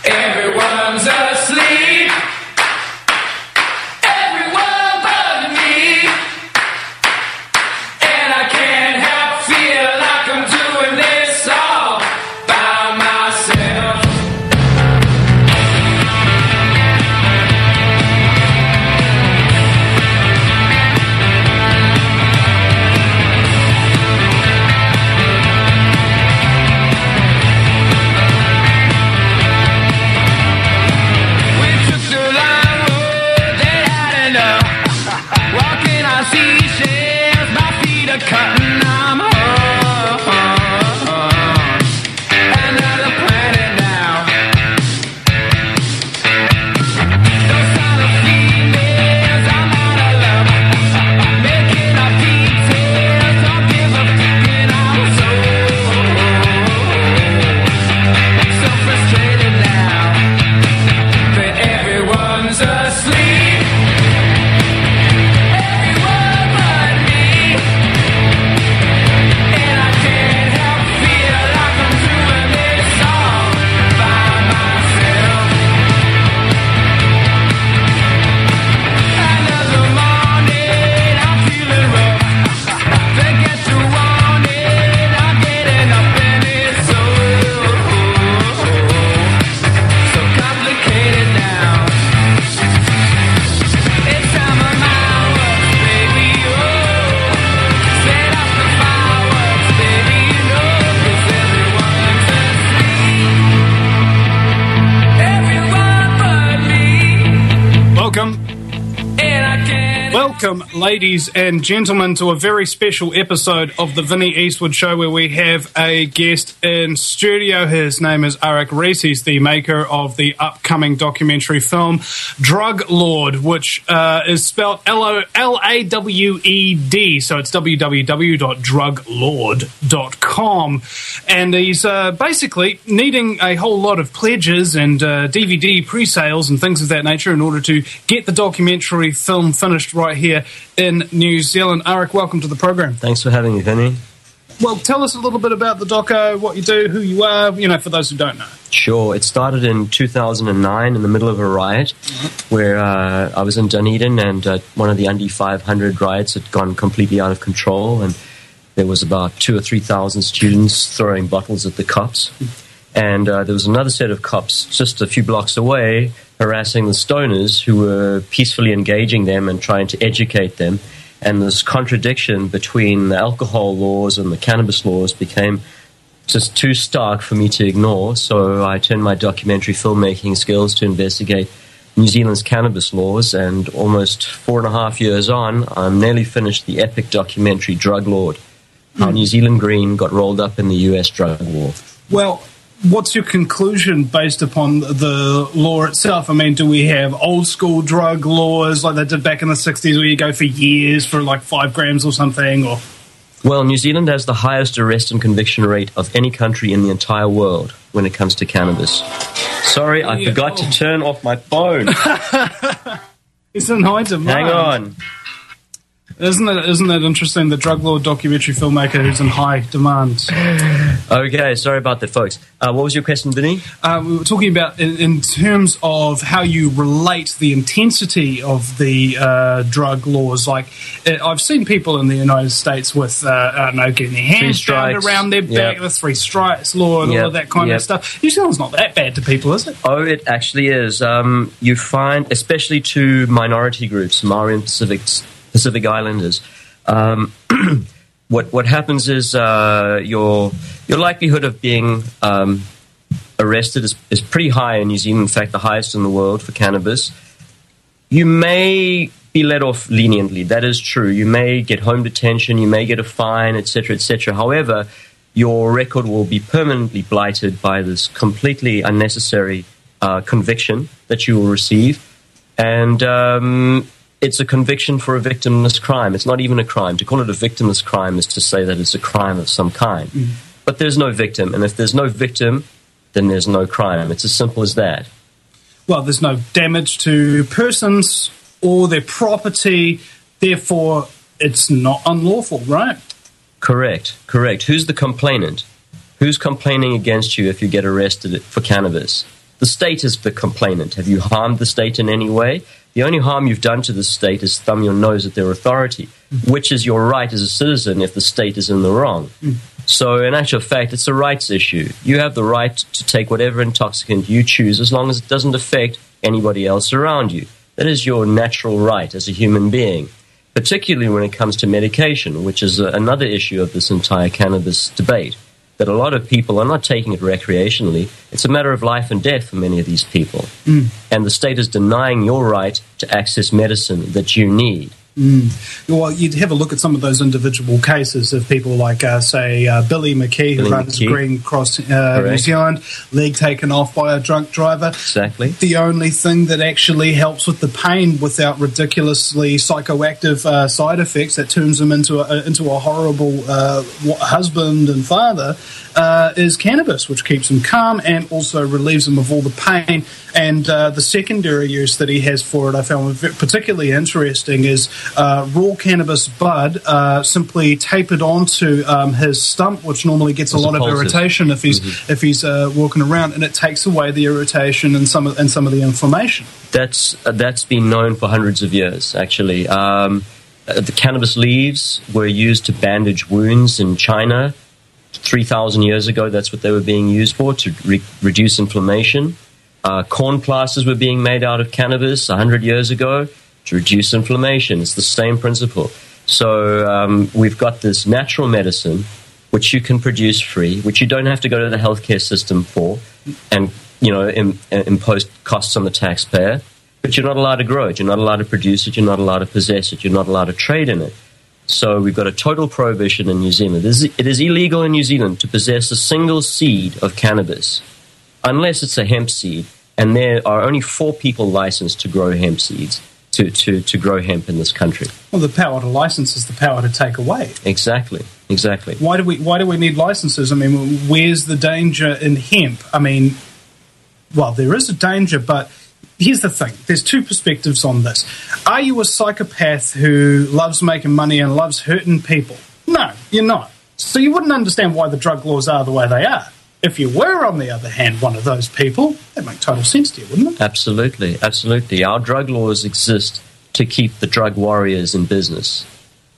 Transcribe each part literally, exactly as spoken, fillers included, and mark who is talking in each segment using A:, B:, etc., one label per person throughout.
A: Everyone's asleep. Everyone but me. And I can't help feel like I'm doing this all by myself. Seashells, my feet are cutting, I'm home. Another planet now. Those kind of females, I'm out of love. Making up details, don't give a fucking, I'm so, so frustrated now that everyone's asleep.
B: Welcome, ladies and gentlemen, to a very special episode of the Vinnie Eastwood Show, where we have a guest in studio. His name is Arik Rees. He's the maker of the upcoming documentary film Drug Lord, which uh, is spelled L A W E D, so it's w w w dot drug lord dot com. And he's uh, basically needing a whole lot of pledges and uh, D V D pre-sales and things of that nature in order to get the documentary film finished right here in New Zealand. Arik, welcome to the program.
C: Thanks for having me, Vinny.
B: Well, tell us a little bit about the doco, what you do, who you are, you know, for those who don't know.
C: Sure. It started in two thousand nine in the middle of a riot mm-hmm. where uh, I was in Dunedin, and uh, one of the Under five hundred riots had gone completely out of control, and there was about two or three thousand students throwing bottles at the cops. And uh, there was another set of cops just a few blocks away harassing the stoners who were peacefully engaging them and trying to educate them. And this contradiction between the alcohol laws and the cannabis laws became just too stark for me to ignore. So I turned my documentary filmmaking skills to investigate New Zealand's cannabis laws. And almost four and a half years on, I'm nearly finished the epic documentary Drug Lord, how mm. New Zealand Green got rolled up in the U S drug war.
B: Well, what's your conclusion based upon the law itself? I mean, do we have old school drug laws like they did back in the sixties where you go for years for like five grams or something? Or
C: Well, New Zealand has the highest arrest and conviction rate of any country in the entire world when it comes to cannabis. Sorry, I yeah. forgot to turn off my phone.
B: It's in high demand.
C: Hang on.
B: Isn't it, isn't it interesting, the drug lord documentary filmmaker who's in high demand?
C: Okay, sorry about that, folks. Uh, what was your question, Vinny?
B: Uh, we were talking about in, in terms of how you relate the intensity of the uh, drug laws. Like, uh, I've seen people in the United States with, uh, I don't know, getting their hands bound around their back, yep. the three strikes law and yep. all of that kind yep. of stuff. New Zealand's not that bad to people, is it?
C: Oh, it actually is. Um, you find, especially to minority groups, Maori and Pacific Pacific Islanders, um, what what happens is uh, your your likelihood of being um, arrested is, is pretty high in New Zealand. In fact, the highest in the world for cannabis. You may be let off leniently. That is true. You may get home detention. You may get a fine, et cetera, et cetera. However, your record will be permanently blighted by this completely unnecessary uh, conviction that you will receive, and um, it's a conviction for a victimless crime. It's not even a crime. To call it a victimless crime is to say that it's a crime of some kind. Mm. But there's no victim. And if there's no victim, then there's no crime. It's as simple as that.
B: Well, there's no damage to persons or their property. Therefore, it's not unlawful, right?
C: Correct. Correct. Who's the complainant? Who's complaining against you if you get arrested for cannabis? The state is the complainant. Have you harmed the state in any way? The only harm you've done to the state is thumb your nose at their authority, mm. which is your right as a citizen if the state is in the wrong. Mm. So in actual fact, it's a rights issue. You have the right to take whatever intoxicant you choose as long as it doesn't affect anybody else around you. That is your natural right as a human being, particularly when it comes to medication, which is a, another issue of this entire cannabis debate, that a lot of people are not taking it recreationally. It's a matter of life and death for many of these people. Mm. And the state is denying your right to access medicine that you need.
B: Mm. Well, you'd have a look at some of those individual cases of people like, uh, say, uh, Billy McKee, who
C: Billy
B: runs
C: McKee.
B: Green Cross uh, New Zealand, leg taken off by a drunk driver.
C: Exactly.
B: The only thing that actually helps with the pain without ridiculously psychoactive uh, side effects that turns him into a, into a horrible uh, husband and father uh, is cannabis, which keeps him calm and also relieves him of all the pain. And uh, the secondary use that he has for it, I found particularly interesting, is uh, raw cannabis bud uh, simply tapered onto um, his stump, which normally gets a
C: As
B: lot
C: a
B: of
C: pulses.
B: irritation if he's
C: Mm-hmm.
B: if he's uh, walking around, and it takes away the irritation and some of, and some of the inflammation.
C: That's uh, that's been known for hundreds of years, actually. Um, uh, the cannabis leaves were used to bandage wounds in China three thousand years ago. That's what they were being used for, to re- reduce inflammation. Uh, corn plasters were being made out of cannabis one hundred years ago to reduce inflammation. It's the same principle. So um, we've got this natural medicine, which you can produce free, which you don't have to go to the healthcare system for and, you know, im- impose costs on the taxpayer. But you're not allowed to grow it. You're not allowed to produce it. You're not allowed to possess it. You're not allowed to trade in it. So we've got a total prohibition in New Zealand. It is, it is illegal in New Zealand to possess a single seed of cannabis, unless it's a hemp seed. And there are only four people licensed to grow hemp seeds, to, to, to grow hemp in this country.
B: Well, the power to license is the power to take away.
C: Exactly, exactly.
B: Why do we Why do we need licenses? I mean, where's the danger in hemp? I mean, well, there is a danger, but here's the thing. There's two perspectives on this. Are you a psychopath who loves making money and loves hurting people? No, you're not. So you wouldn't understand why the drug laws are the way they are. If you were, on the other hand, one of those people, that'd make total sense to you, wouldn't it?
C: Absolutely, absolutely. Our drug laws exist to keep the drug warriors in business.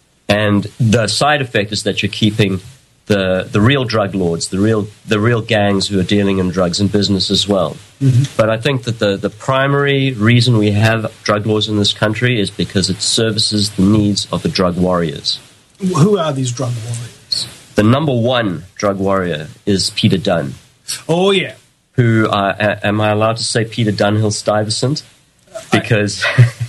C: And the side effect is that you're keeping the the real drug lords, the real the real gangs who are dealing in drugs in business as well. Mm-hmm. But I think that the, the primary reason we have drug laws in this country is because it services the needs of the drug warriors.
B: Who are these drug warriors?
C: The number one drug warrior is Peter Dunn.
B: Oh, yeah.
C: Who, uh, a- am I allowed to say Peter Dunhill Stuyvesant? Because,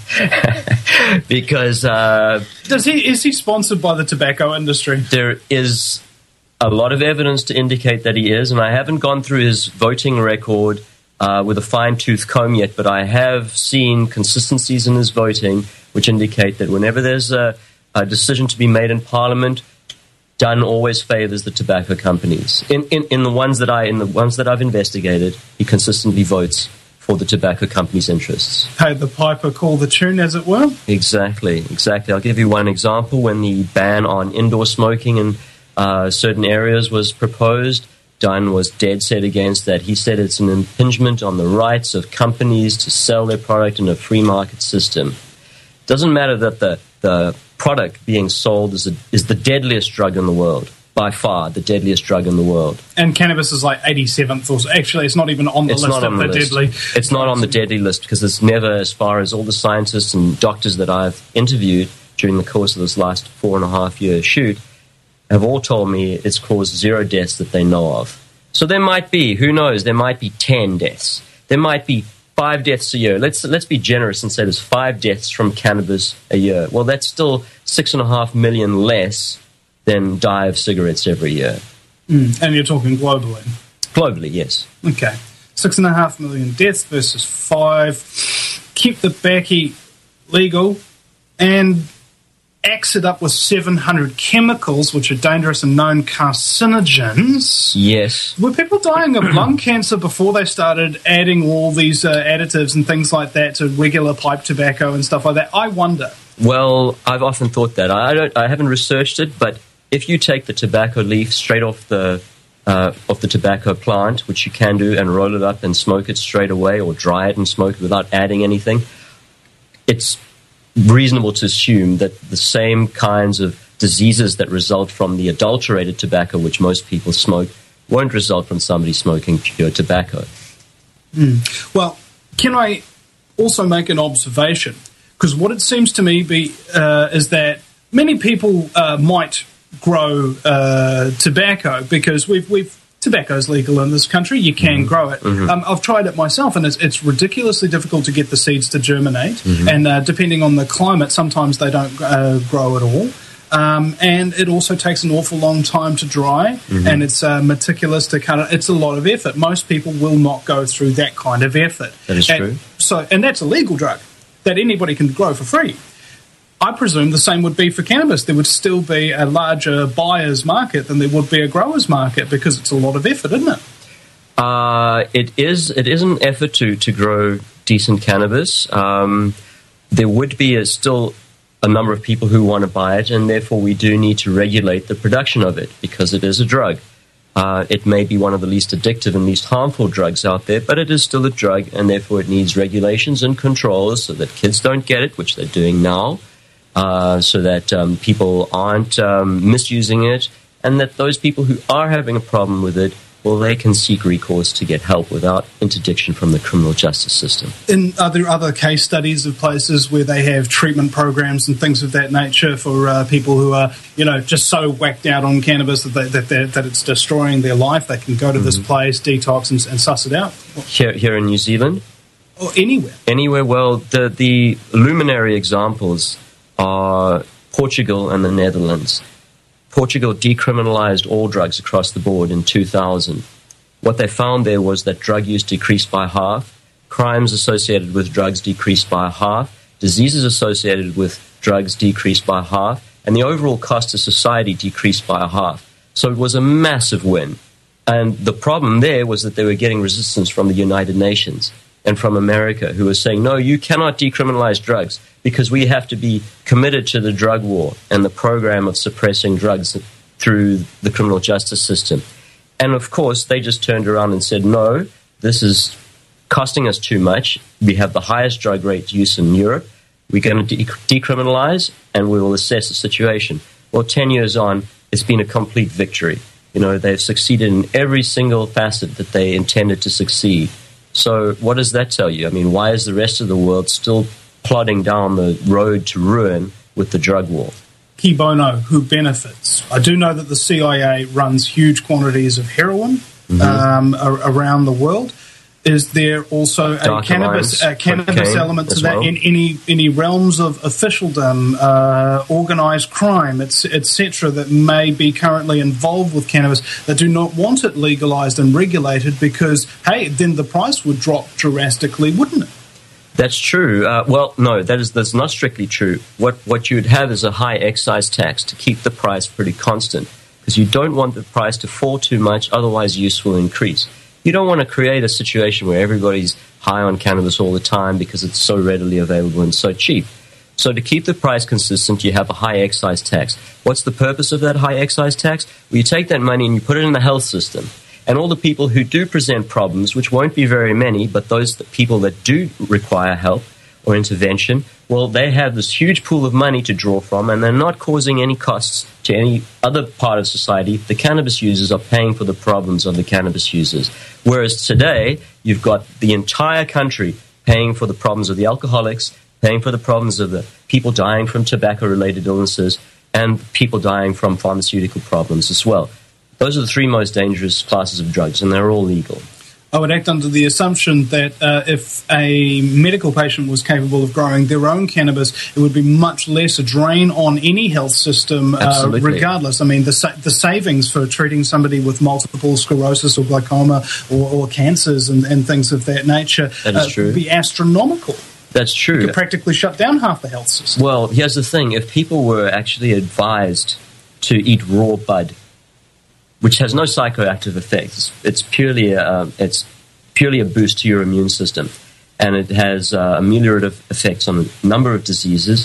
C: because uh,
B: Does he is he sponsored by the tobacco industry?
C: there is a lot of evidence to indicate that he is, and I haven't gone through his voting record uh, with a fine-tooth comb yet, but I have seen consistencies in his voting which indicate that whenever there's a, a decision to be made in Parliament, Dunn always favors the tobacco companies. In, in in the ones that I in the ones that I've investigated, he consistently votes for the tobacco companies' interests.
B: Pay the piper, call the tune, as it were.
C: Exactly, exactly. I'll give you one example. When the ban on indoor smoking in uh, certain areas was proposed, Dunn was dead set against that. He said it's an impingement on the rights of companies to sell their product in a free market system. Doesn't matter that the the product being sold is, a, is the deadliest drug in the world, by far the deadliest drug in the world.
B: And cannabis is like eighty-seventh, or actually it's not even on the
C: It's
B: list
C: not
B: of
C: on
B: the,
C: the list.
B: deadly.
C: It's not on the deadly list because it's never, as far as all the scientists and doctors that I've interviewed during the course of this last four and a half year shoot, have all told me it's caused zero deaths that they know of. So there might be, who knows, there might be ten deaths. There might be five deaths a year. Let's let's be generous and say there's five deaths from cannabis a year. Well, that's still six and a half million less than die of cigarettes every year.
B: Mm, and you're talking globally.
C: Globally, yes.
B: Okay. Six and a half million deaths versus five. Keep the backy legal and axe it up with seven hundred chemicals, which are dangerous and known carcinogens.
C: Yes.
B: Were people dying of lung cancer before they started adding all these uh, additives and things like that to regular pipe tobacco and stuff like that? I wonder.
C: Well, I've often thought that. I don't. I haven't researched it, but if you take the tobacco leaf straight off the uh, of the tobacco plant, which you can do, and roll it up and smoke it straight away, or dry it and smoke it without adding anything, it's reasonable to assume that the same kinds of diseases that result from the adulterated tobacco, which most people smoke, won't result from somebody smoking pure tobacco.
B: Mm. Well, can I also make an observation? Because what it seems to me be uh, is that many people uh, might grow uh, tobacco because we've we've tobacco is legal in this country. You can mm-hmm. grow it. Mm-hmm. Um, I've tried it myself, and it's, it's ridiculously difficult to get the seeds to germinate. Mm-hmm. And uh, depending on the climate, sometimes they don't uh, grow at all. Um, and it also takes an awful long time to dry, mm-hmm. and it's uh, meticulous to cut it. It's a lot of effort. Most people will not go through that kind of effort.
C: That is
B: and
C: true.
B: So, and that's a legal drug that anybody can grow for free. I presume the same would be for cannabis. There would still be a larger buyer's market than there would be a grower's market because it's a lot of effort, isn't it?
C: Uh, it is. It is an effort to, to grow decent cannabis. Um, there would be a, still a number of people who want to buy it, and therefore we do need to regulate the production of it because it is a drug. Uh, it may be one of the least addictive and least harmful drugs out there, but it is still a drug, and therefore it needs regulations and controls so that kids don't get it, which they're doing now, uh, so that um, people aren't um, misusing it, and that those people who are having a problem with it, well, they can seek recourse to get help without interdiction from the criminal justice system.
B: And are there other case studies of places where they have treatment programs and things of that nature for uh, people who are, you know, just so whacked out on cannabis that they, that, that it's destroying their life? They can go to mm-hmm. this place, detox, and, and suss it out.
C: Here, here in New Zealand?
B: Or anywhere.
C: Anywhere. Well, the, the luminary examples are Portugal and the Netherlands. Portugal decriminalized all drugs across the board in two thousand. What they found there was that drug use decreased by half, crimes associated with drugs decreased by half, diseases associated with drugs decreased by half, and the overall cost to society decreased by a half. So it was a massive win. And the problem there was that they were getting resistance from the United Nations and from America, who were saying, no, you cannot decriminalize drugs because we have to be committed to the drug war and the program of suppressing drugs through the criminal justice system. And of course, they just turned around and said, no, this is costing us too much. We have the highest drug rate use in Europe. We're going to de- decriminalize and we will assess the situation. Well, ten years on, it's been a complete victory. You know, they've succeeded in every single facet that they intended to succeed. So what does that tell you? I mean, why is the rest of the world still plodding down the road to ruin with the drug war?
B: Key bono, who benefits? I do know that the C I A runs huge quantities of heroin mm-hmm. um, a- around the world. Is there also a cannabis, a cannabis element to that well. in any any realms of officialdom, uh, organised crime, et cetera, that may be currently involved with cannabis that do not want it legalised and regulated because, hey, then the price would drop drastically, wouldn't it?
C: That's true. Uh, well, no, that is that's not strictly true. What what you'd have is a high excise tax to keep the price pretty constant because you don't want the price to fall too much, otherwise use will increase. You don't want to create a situation where everybody's high on cannabis all the time because it's so readily available and so cheap. So to keep the price consistent, you have a high excise tax. What's the purpose of that high excise tax? Well, you take that money and you put it in the health system. And all the people who do present problems, which won't be very many, but those people that do require help or intervention, well, they have this huge pool of money to draw from, and they're not causing any costs to any other part of society. The cannabis users are paying for the problems of the cannabis users. Whereas today, you've got the entire country paying for the problems of the alcoholics, paying for the problems of the people dying from tobacco-related illnesses, and people dying from pharmaceutical problems as well. Those are the three most dangerous classes of drugs, and they're all legal.
B: I would act under the assumption that uh, if a medical patient was capable of growing their own cannabis, it would be much less a drain on any health system, uh, regardless. I mean, the sa- the savings for treating somebody with multiple sclerosis or glaucoma or, or cancers and, and things of that nature
C: that is
B: uh,
C: true.
B: would be astronomical.
C: That's true.
B: You could practically shut down half the health system.
C: Well, here's the thing. If people were actually advised to eat raw bud, which has no psychoactive effects. It's purely a, um, it's purely a boost to your immune system, and it has uh, ameliorative effects on a number of diseases.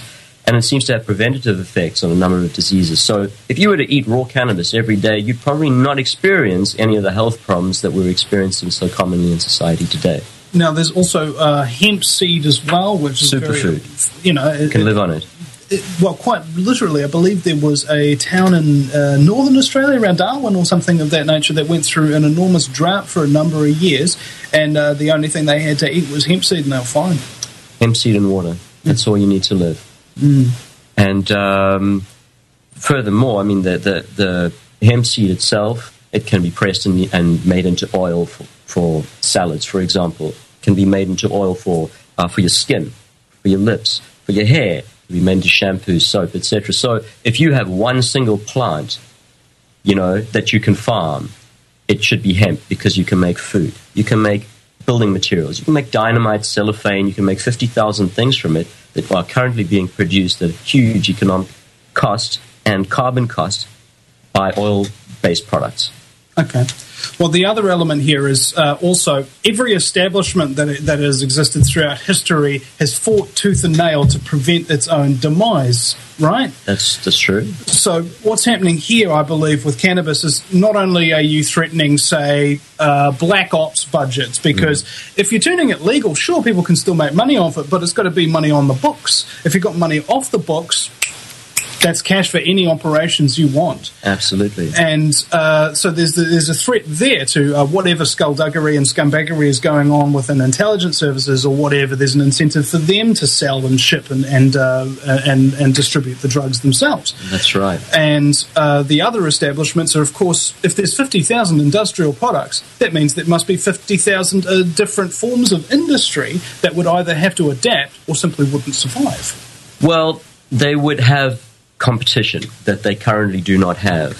C: and it seems to have preventative effects on a number of diseases. So if you were to eat raw cannabis every day, you'd probably not experience any of the health problems that we're experiencing so commonly in society today.
B: Now, there's also uh, hemp seed as well, which is
C: Superfood.
B: Very, you know,
C: You
B: it,
C: can live on it.
B: it, well, quite literally, I believe there was a town in uh, northern Australia, around Darwin or something of that nature, that went through an enormous drought for a number of years, and uh, the only thing they had to eat was hemp seed, and they were fine.
C: Hemp seed and water. That's all you need to live.
B: Mm.
C: And um, furthermore, I mean, the, the, the hemp seed itself, it can be pressed and, and made into oil for, for salads, for example. It can be made into oil for uh, for your skin, for your lips, for your hair. It can be made into shampoo, soap, et cetera. So if you have one single plant, you know, that you can farm, it should be hemp, because you can make food. You can make building materials. You can make dynamite, cellophane. You can make fifty thousand things from it that are currently being produced at a huge economic cost and carbon cost by oil-based products.
B: Okay. Well, the other element here is uh, also every establishment that that has existed throughout history has fought tooth and nail to prevent its own demise, right?
C: That's that's true.
B: So what's happening here, I believe, with cannabis is not only are you threatening, say, uh, black ops budgets, because mm. if you're turning it legal, sure, people can still make money off it, but it's got to be money on the books. If you've got money off the books, that's cash for any operations you want.
C: Absolutely.
B: And uh, so there's the, there's a threat there to uh, whatever skullduggery and scumbaggery is going on within intelligence services or whatever. There's an incentive for them to sell and ship and and uh, and, and distribute the drugs themselves.
C: That's right.
B: And uh, the other establishments are, of course, if there's fifty thousand industrial products, that means there must be fifty thousand uh, different forms of industry that would either have to adapt or simply wouldn't survive.
C: Well, they would have competition that they currently do not have,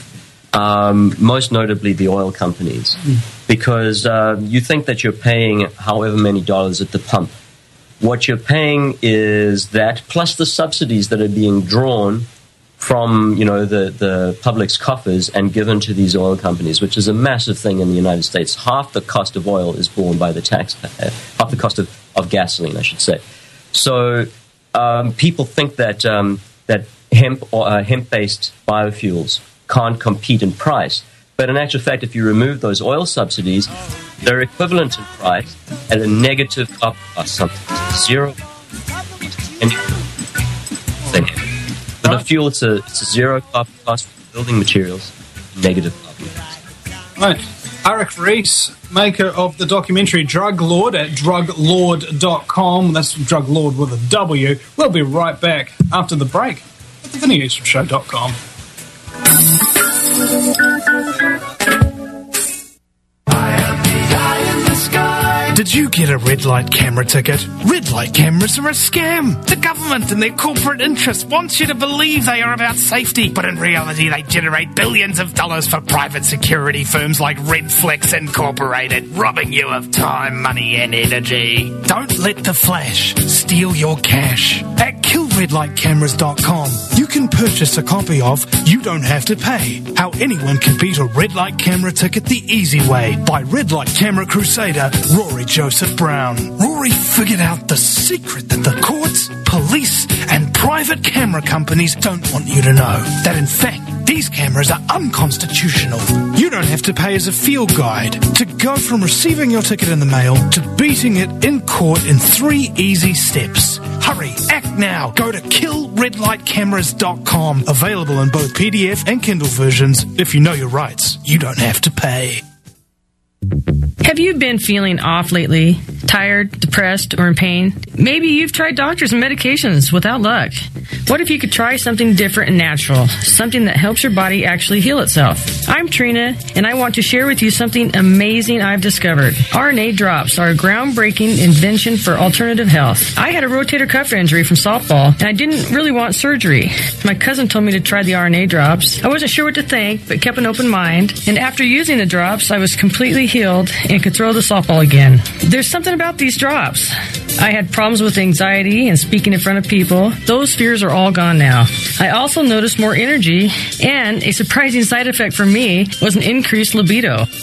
C: um, most notably the oil companies, mm. because uh, you think that you're paying however many dollars at the pump. What you're paying is that plus the subsidies that are being drawn from, you know, the, the public's coffers and given to these oil companies, which is a massive thing in the United States. Half the cost of oil is borne by the taxpayer, half the cost of, of gasoline, I should say. So um, people think that um, that hemp or uh, hemp-based biofuels can't compete in price. But in actual fact, if you remove those oil subsidies, they're equivalent in price at a negative carbon cost, something zero. And for the fuel, it's a, it's a zero carbon cost for building materials, negative carbon cost.
B: Right. Arik Reese, maker of the documentary Drug Lord at drug lord dot com. That's Drug Lord with a W. We'll be right back after the break at the Vinny Eastwood Show dot com.
D: Did you get a red light camera ticket? Red light cameras are a scam. The government and their corporate interests want you to believe they are about safety, but in reality they generate billions of dollars for private security firms like Redflex Incorporated, robbing you of time, money and energy. Don't let the flash steal your cash. At kill red light cameras dot com, you can purchase a copy of You Don't Have to Pay, How Anyone Can Beat a Red Light Camera Ticket the Easy Way by Red Light Camera Crusader Rory Joseph Brown. Rory figured out the secret that the courts, police, and private camera companies don't want you to know. That in fact, these cameras are unconstitutional. You don't have to pay as a field guide to go from receiving your ticket in the mail to beating it in court in three easy steps. Hurry, act now. Go to kill red light cameras dot com. Available in both P D F and Kindle versions. If you know your rights, you don't have to pay.
E: Have you been feeling off lately? Tired, depressed, or in pain? Maybe you've tried doctors and medications without luck. What if you could try something different and natural? Something that helps your body actually heal itself. I'm Trina, and I want to share with you something amazing I've discovered. R N A drops are a groundbreaking invention for alternative health. I had a rotator cuff injury from softball, and I didn't really want surgery. My cousin told me to try the R N A drops. I wasn't sure what to think, but kept an open mind. And after using the drops, I was completely healed and could throw the softball again. There's something about these drops. I had problems with anxiety and speaking in front of people. Those fears are all gone now. I also noticed more energy, and a surprising side effect for me was an increased libido.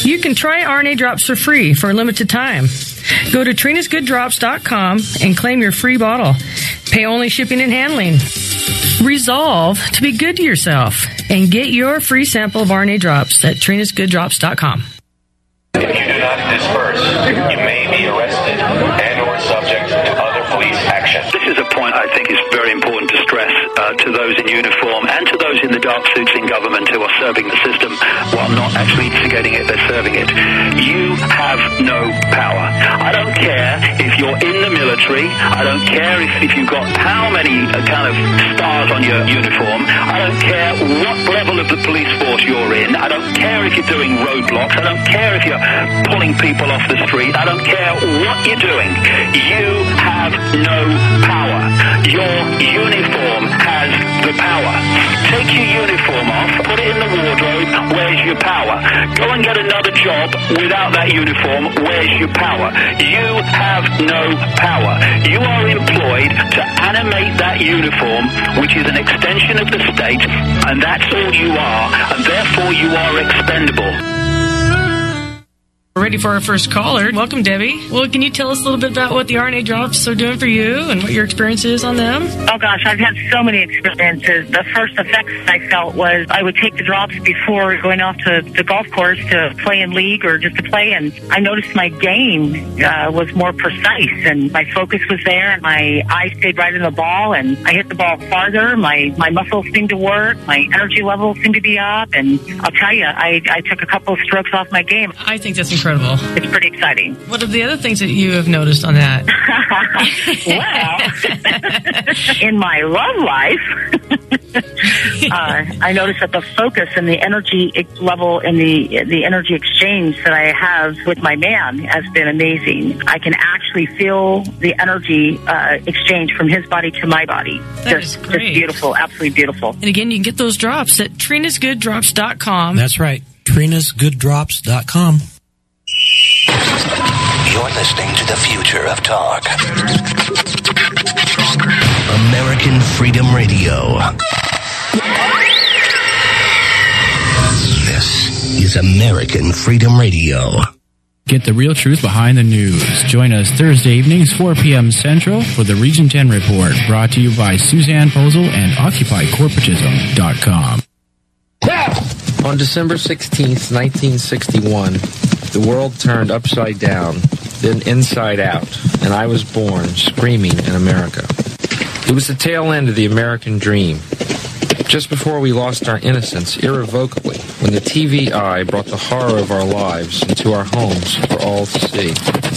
E: You can try R N A drops for free for a limited time. Go to trinas good drops dot com and claim your free bottle. Pay only shipping and handling. Resolve to be good to yourself and get your free sample of R N A drops at trinas good drops dot com.
F: If you do not disperse, you may be arrested and or subject to other police action.
G: This is a point I think is very important to stress uh, to those in uniform and to those in the dark suits in government who are serving the system while not actually instigating it, they're serving it. You have no power. I don't care if you're in the military. I don't care if, if you've got how many uh, kind of stars on your uniform. I don't care what level of the police force you're in. I don't care if you're doing roadblocks. I don't care if you're pulling people off the street. I don't care what you're doing. You have no power. Your uniform has the power. Take your uniform off, put it in the wardrobe, where's your power? Go and get another job without that uniform, where's your power? You have no power. You are employed to animate that uniform, which is an extension of the state, and that's all you are, and therefore you are expendable.
E: We're ready for our first caller. Welcome, Debbie. Well, can you tell us a little bit about what the R N A drops are doing for you and what your experience is on them?
H: Oh, gosh, I've had so many experiences. The first effects I felt was I would take the drops before going off to the golf course to play in league or just to play, and I noticed my game uh, was more precise, and my focus was there, and my eyes stayed right in the ball, and I hit the ball farther. My, my muscles seemed to work. My energy levels seemed to be up, and I'll tell you, I, I took a couple of strokes off my game.
E: I think that's incredible.
H: It's pretty exciting.
E: What are the other things that you have noticed on that?
H: Well, in my love life, uh, I noticed that the focus and the energy level and the the energy exchange that I have with my man has been amazing. I can actually feel the energy uh, exchange from his body to my body.
E: That
H: just,
E: is great.
H: Just beautiful, absolutely beautiful.
E: And again, you can get those drops at trinas good drops dot com.
I: That's right, trinas good drops dot com.
J: You're listening to the future of talk. American Freedom Radio. This is American Freedom Radio.
K: Get the real truth behind the news. Join us Thursday evenings, four p.m. Central, for the Region ten Report, brought to you by Suzanne Posel and Occupy Corporatism dot com.
L: On December sixteenth, nineteen sixty-one, the world turned upside down, then inside out, and I was born screaming in America. It was the tail end of the American dream. Just before we lost our innocence irrevocably, when the T V eye brought the horror of our lives into our homes for all to see.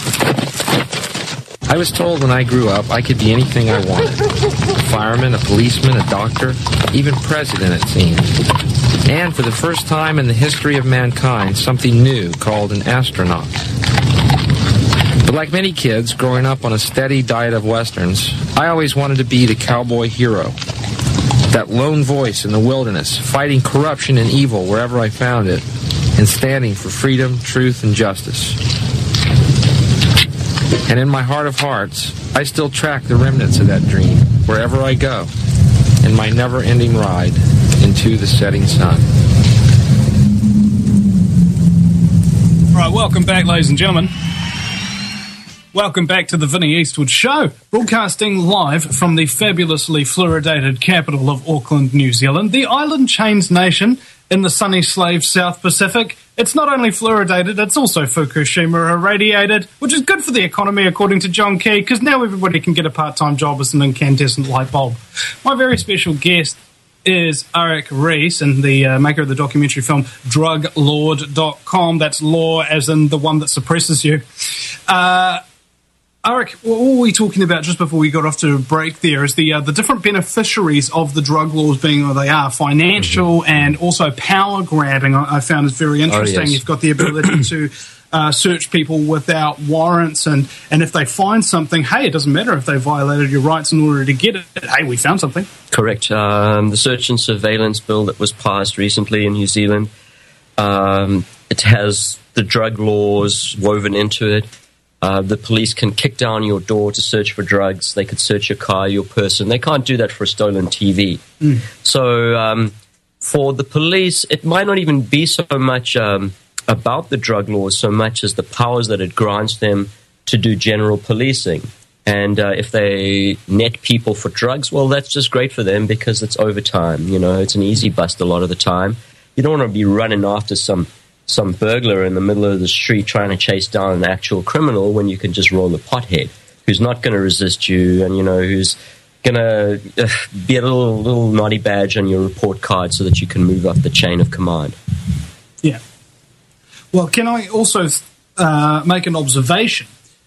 L: I was told when I grew up I could be anything I wanted. A fireman, a policeman, a doctor, even president, it seemed. And for the first time in the history of mankind, something new called an astronaut. But like many kids growing up on a steady diet of westerns, I always wanted to be the cowboy hero. That lone voice in the wilderness, fighting corruption and evil wherever I found it, and standing for freedom, truth, and justice. And in my heart of hearts, I still track the remnants of that dream wherever I go, in my never-ending ride into the setting sun.
B: Right, welcome back, ladies and gentlemen. Welcome back to the Vinnie Eastwood Show, broadcasting live from the fabulously fluoridated capital of Auckland, New Zealand, the island chains nation in the sunny slave South Pacific. It's not only fluoridated, it's also Fukushima irradiated, which is good for the economy, according to John Key, because now everybody can get a part-time job as an incandescent light bulb. My very special guest is Eric Rees, and the uh, maker of the documentary film drug lord dot com. That's law as in the one that suppresses you. Uh, Eric, what were we talking about just before we got off to a break there is the uh, the different beneficiaries of the drug laws being what they are, financial mm-hmm. and also power grabbing, I, I found is very interesting.
C: Oh, yes.
B: You've got the ability to uh, search people without warrants, and, and if they find something, hey, it doesn't matter if they violated your rights in order to get it. Hey, we found something.
C: Correct. Um, the search and surveillance bill that was passed recently in New Zealand, um, it has the drug laws woven into it. Uh, the police can kick down your door to search for drugs. They could search your car, your person. They can't do that for a stolen T V. Mm. So um, for the police, it might not even be so much um, about the drug laws so much as the powers that it grants them to do general policing. And uh, if they net people for drugs, well, that's just great for them because it's overtime. You know, it's an easy bust a lot of the time. You don't want to be running after some some burglar in the middle of the street trying to chase down an actual criminal when you can just roll a pothead who's not going to resist you and, you know, who's going to uh, be a little, little naughty badge on your report card so that you can move up the chain of command.
B: Yeah. Well, can I also uh, make an observation?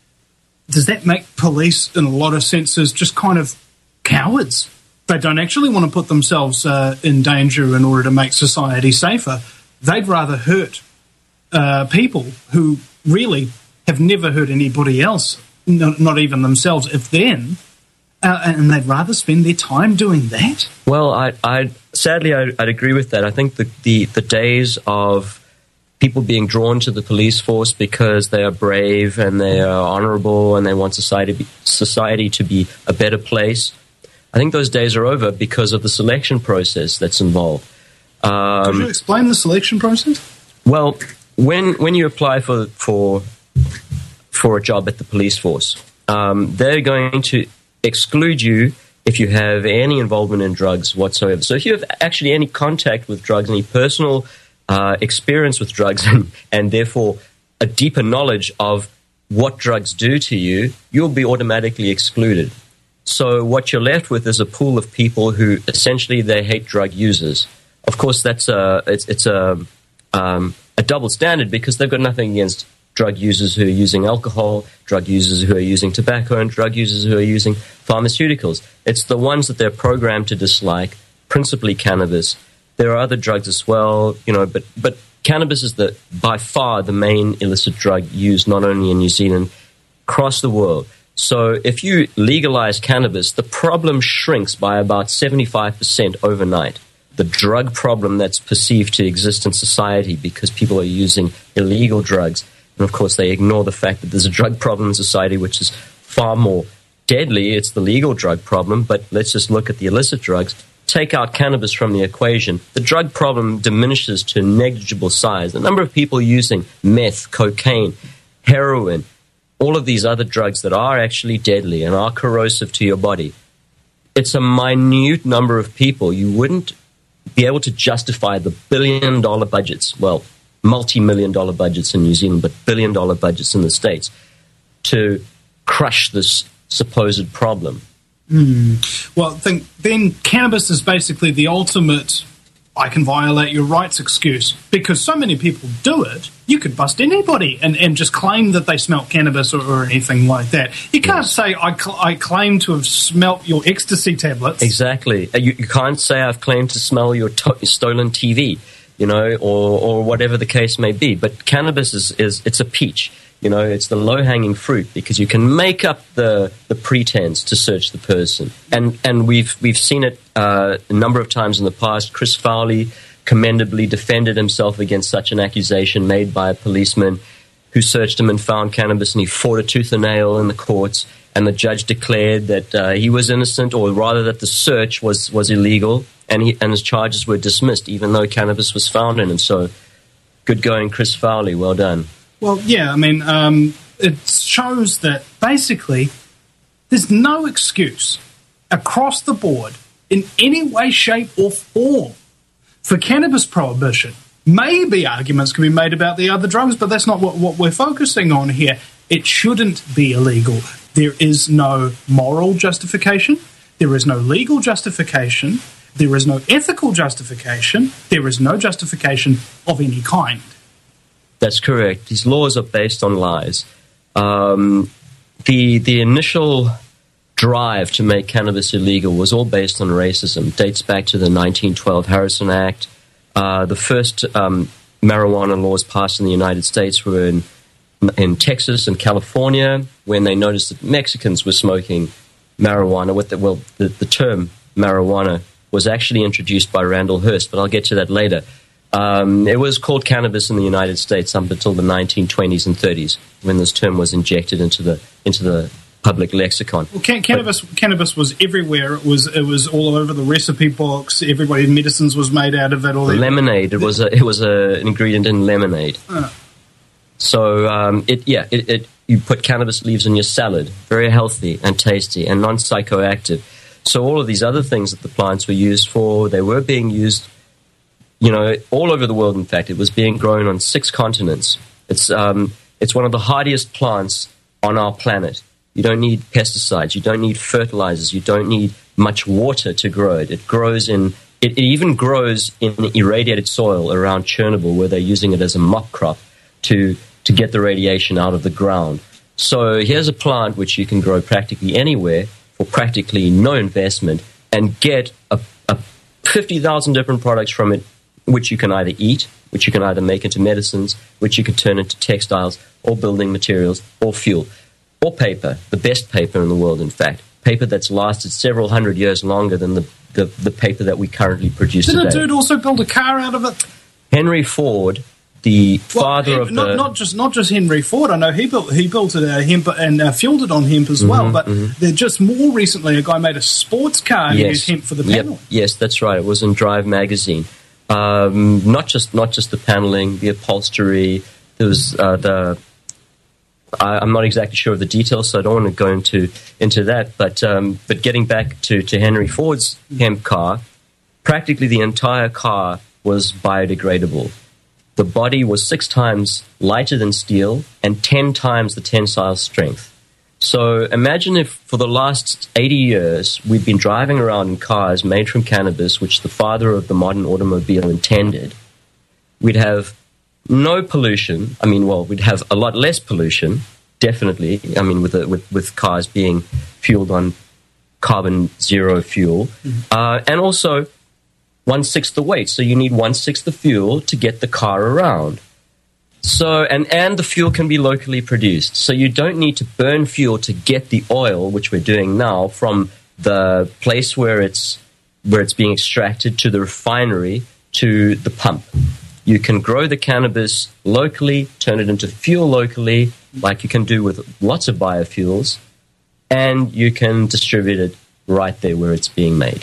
B: Does that make police, in a lot of senses, just kind of cowards? They don't actually want to put themselves uh, in danger in order to make society safer. They'd rather hurt uh, people who really have never hurt anybody else, not, not even themselves, if then, uh, and they'd rather spend their time doing that.
C: Well, I, I sadly, I, I'd agree with that. I think the, the, the days of people being drawn to the police force because they are brave and they are honorable and they want society to be, society to be a better place, I think those days are over because of the selection process that's involved. Um,
B: Could you explain the selection process?
C: Well, when when you apply for for for a job at the police force, um, they're going to exclude you if you have any involvement in drugs whatsoever. So if you have actually any contact with drugs, any personal uh, experience with drugs, and, and therefore a deeper knowledge of what drugs do to you, you'll be automatically excluded. So what you're left with is a pool of people who essentially they hate drug users. Of course, that's a it's it's a um, a double standard because they've got nothing against drug users who are using alcohol, drug users who are using tobacco, and drug users who are using pharmaceuticals. It's the ones that they're programmed to dislike, principally cannabis. There are other drugs as well, you know, but but cannabis is the by far the main illicit drug used not only in New Zealand, across the world. So if you legalize cannabis, the problem shrinks by about seventy-five percent overnight. The drug problem that's perceived to exist in society because people are using illegal drugs. And of course, they ignore the fact that there's a drug problem in society which is far more deadly. It's the legal drug problem, but let's just look at the illicit drugs. Take out cannabis from the equation. The drug problem diminishes to negligible size. The number of people using meth, cocaine, heroin, all of these other drugs that are actually deadly and are corrosive to your body, it's a minute number of people. You wouldn't be able to justify the billion dollar budgets, well, multi-million dollar budgets in New Zealand, but billion dollar budgets in the States, to crush this supposed problem.
B: Mm. Well, I think then cannabis is basically the ultimate I can violate your rights excuse, because so many people do it, you could bust anybody and, and just claim that they smelt cannabis or, or anything like that. You can't yes. say, I, cl- I claim to have smelt your ecstasy tablets.
C: Exactly. You, you can't say, I've claimed to smell your to- stolen T V, you know, or, or whatever the case may be. But cannabis is, is it's a peach. You know, it's the low-hanging fruit because you can make up the, the pretense to search the person. And and we've we've seen it uh, a number of times in the past. Chris Fowley commendably defended himself against such an accusation made by a policeman who searched him and found cannabis, and he fought a tooth and nail in the courts, and the judge declared that uh, he was innocent, or rather that the search was, was illegal, and, he, and his charges were dismissed, even though cannabis was found in him. So good going, Chris Fowley. Well done.
B: Well, yeah, I mean, um, it shows that basically there's no excuse across the board in any way, shape, or form for cannabis prohibition. Maybe arguments can be made about the other drugs, but that's not what, what we're focusing on here. It shouldn't be illegal. There is no moral justification. There is no legal justification. There is no ethical justification. There is no justification of any kind.
C: That's correct. These laws are based on lies. Um, the the initial drive to make cannabis illegal was all based on racism. Dates back to the nineteen twelve Harrison Act. Uh, the first um, marijuana laws passed in the United States were in in Texas and California when they noticed that Mexicans were smoking marijuana. With the, well, the, the term marijuana was actually introduced by Randall Hearst, but I'll get to that later. Um, it was called cannabis in the United States up until the nineteen twenties and thirties, when this term was injected into the into the public lexicon.
B: Well, can- cannabis cannabis was everywhere. It was it was all over the recipe books. Everybody medicines was made out of it. All that.
C: Lemonade. It was a, it was a, an ingredient in lemonade.
B: Uh.
C: So um, it yeah it, it you put cannabis leaves in your salad. Very healthy and tasty and non psychoactive. So all of these other things that the plants were used for, they were being used, you know, all over the world. In fact, it was being grown on six continents. It's um, it's one of the hardiest plants on our planet. You don't need pesticides. You don't need fertilizers. You don't need much water to grow it. It grows in. It, it even grows in irradiated soil around Chernobyl, where they're using it as a mop crop to to get the radiation out of the ground. So here's a plant which you can grow practically anywhere for practically no investment and get a, a fifty thousand different products from it, which you can either eat, which you can either make into medicines, which you can turn into textiles or building materials or fuel or paper, the best paper in the world, in fact. Paper that's lasted several hundred years longer than the, the, the paper that we currently produce
B: Didn't
C: today.
B: a dude also build a car out of it?
C: Henry Ford, the
B: Well,
C: father
B: he-
C: of
B: not,
C: the...
B: not just not just Henry Ford. I know he built he built it out of hemp and uh, fueled it on hemp as well.
C: Mhm,
B: But
C: mhm.
B: they're just more recently, a guy made a sports car and he used hemp for the
C: Yep.
B: panel.
C: Yes, that's right. It was in Drive magazine. Um, not just not just the paneling, the upholstery. There was uh, the. I, I'm not exactly sure of the details, so I don't want to go into into that. But um, but getting back to, to Henry Ford's hemp car, practically the entire car was biodegradable. The body was six times lighter than steel and ten times the tensile strength. So imagine if for the last eighty years we've been driving around in cars made from cannabis, which the father of the modern automobile intended. We'd have no pollution. I mean, well, we'd have a lot less pollution, definitely. I mean, with the, with, with cars being fueled on carbon zero fuel. Uh, and also one-sixth the weight. So you need one-sixth the fuel to get the car around. So, and, and the fuel can be locally produced. So you don't need to burn fuel to get the oil, which we're doing now, from the place where it's, where it's being extracted to the refinery to the pump. You can grow the cannabis locally, turn it into fuel locally, like you can do with lots of biofuels, and you can distribute it right there where it's being made.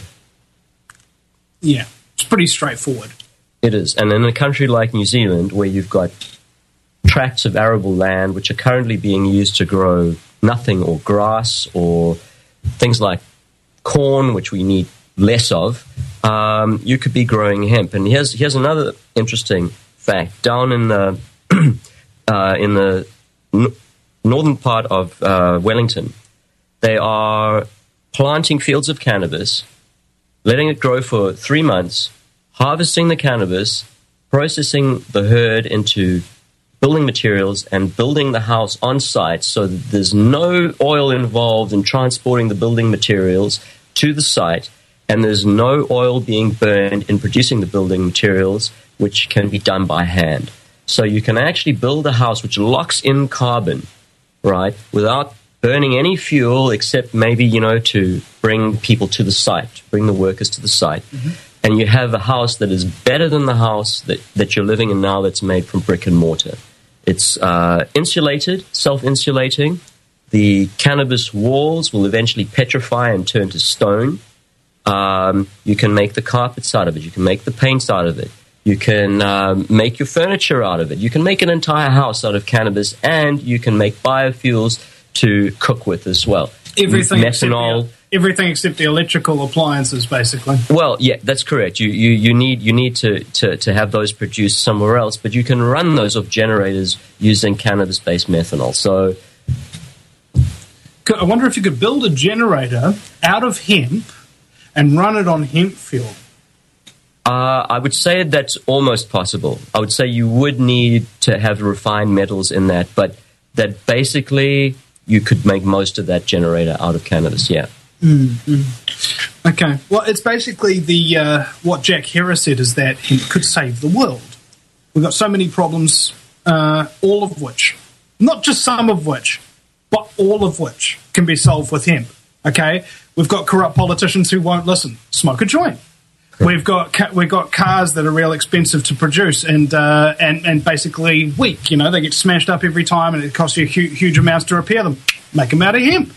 B: Yeah, it's pretty straightforward.
C: It is. And in a country like New Zealand, where you've got tracts of arable land which are currently being used to grow nothing or grass or things like corn, which we need less of, um, you could be growing hemp. And here's here's another interesting fact. Down in the uh, in the n- northern part of uh, Wellington, they are planting fields of cannabis, letting it grow for three months, harvesting the cannabis, processing the herd into building materials, and building the house on site so that there's no oil involved in transporting the building materials to the site, and there's no oil being burned in producing the building materials, which can be done by hand. So you can actually build a house which locks in carbon, right, without burning any fuel except maybe, you know, to bring people to the site, to bring the workers to the site. Mm-hmm. And you have a house that is better than the house that, that you're living in now that's made from brick and mortar. It's uh, insulated, self-insulating. The cannabis walls will eventually petrify and turn to stone. Um, you can make the carpets out of it. You can make the paints out of it. You can um, make your furniture out of it. You can make an entire house out of cannabis, and you can make biofuels to cook with as well.
B: Everything
C: methanol.
B: Except the, everything except the electrical appliances, basically.
C: Well, yeah, that's correct. You you, you need you need to, to, to have those produced somewhere else, but you can run those off generators using cannabis-based methanol. So,
B: I wonder if you could build a generator out of hemp and run it on hemp fuel.
C: Uh, I would say that's almost possible. I would say you would need to have refined metals in that, but that basically you could make most of that generator out of cannabis, yeah.
B: Mm-hmm. Okay. Well, it's basically the uh, what Jack Herer said is that hemp could save the world. We've got so many problems, uh, all of which, not just some of which, but all of which can be solved with hemp. Okay? We've got corrupt politicians who won't listen. Smoke a joint. We've got ca- we've got cars that are real expensive to produce and uh, and and basically weak. You know, they get smashed up every time, and it costs you huge, huge amounts to repair them. Make them out of hemp.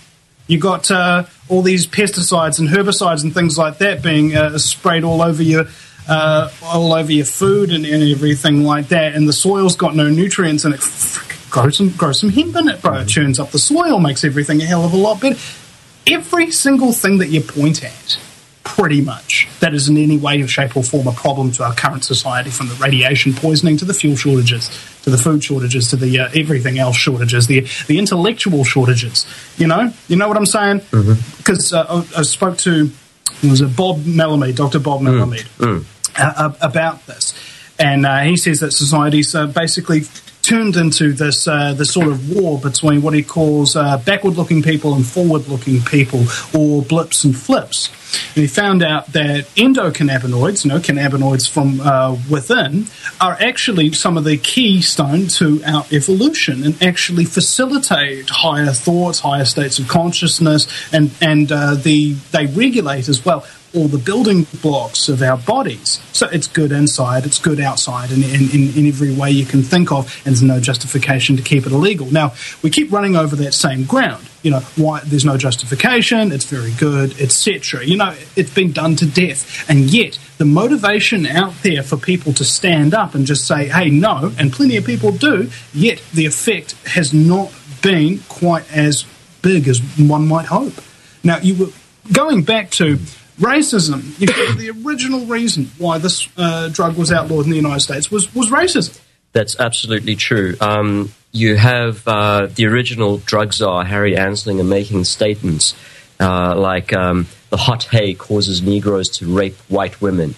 B: You got uh, all these pesticides and herbicides and things like that being uh, sprayed all over your uh, all over your food and, and everything like that, and the soil's got no nutrients in it. Grow some, grow some hemp in it, bro. It churns up the soil, makes everything a hell of a lot better. Every single thing that you point at, pretty much, that is in any way, shape or form a problem to our current society, from the radiation poisoning to the fuel shortages, to the food shortages, to the uh, everything else shortages, the the intellectual shortages. You know? You know what I'm saying? Because mm-hmm. uh, I, I spoke to, it was a Bob Melamede, Doctor Bob Melamede, mm. uh, about this. And uh, he says that society's uh, basically turned into this uh, this sort of war between what he calls uh, backward-looking people and forward-looking people, or blips and flips. And he found out that endocannabinoids, you know, cannabinoids from uh, within, are actually some of the keystone to our evolution and actually facilitate higher thoughts, higher states of consciousness, and, and uh, the they regulate as well all the building blocks of our bodies. So it's good inside, it's good outside, in, in, in, in every way you can think of, and there's no justification to keep it illegal. Now, we keep running over that same ground. You know, why there's no justification, it's very good, et cetera. You know, it's been done to death. And yet, the motivation out there for people to stand up and just say, hey, no, and plenty of people do, yet the effect has not been quite as big as one might hope. Now, you were going back to racism. You know, the original reason why this uh, drug was outlawed in the United States was, was racism.
C: That's absolutely true. Um, you have uh, the original drug czar, Harry Anslinger, making statements uh, like um, the hot hay causes Negroes to rape white women,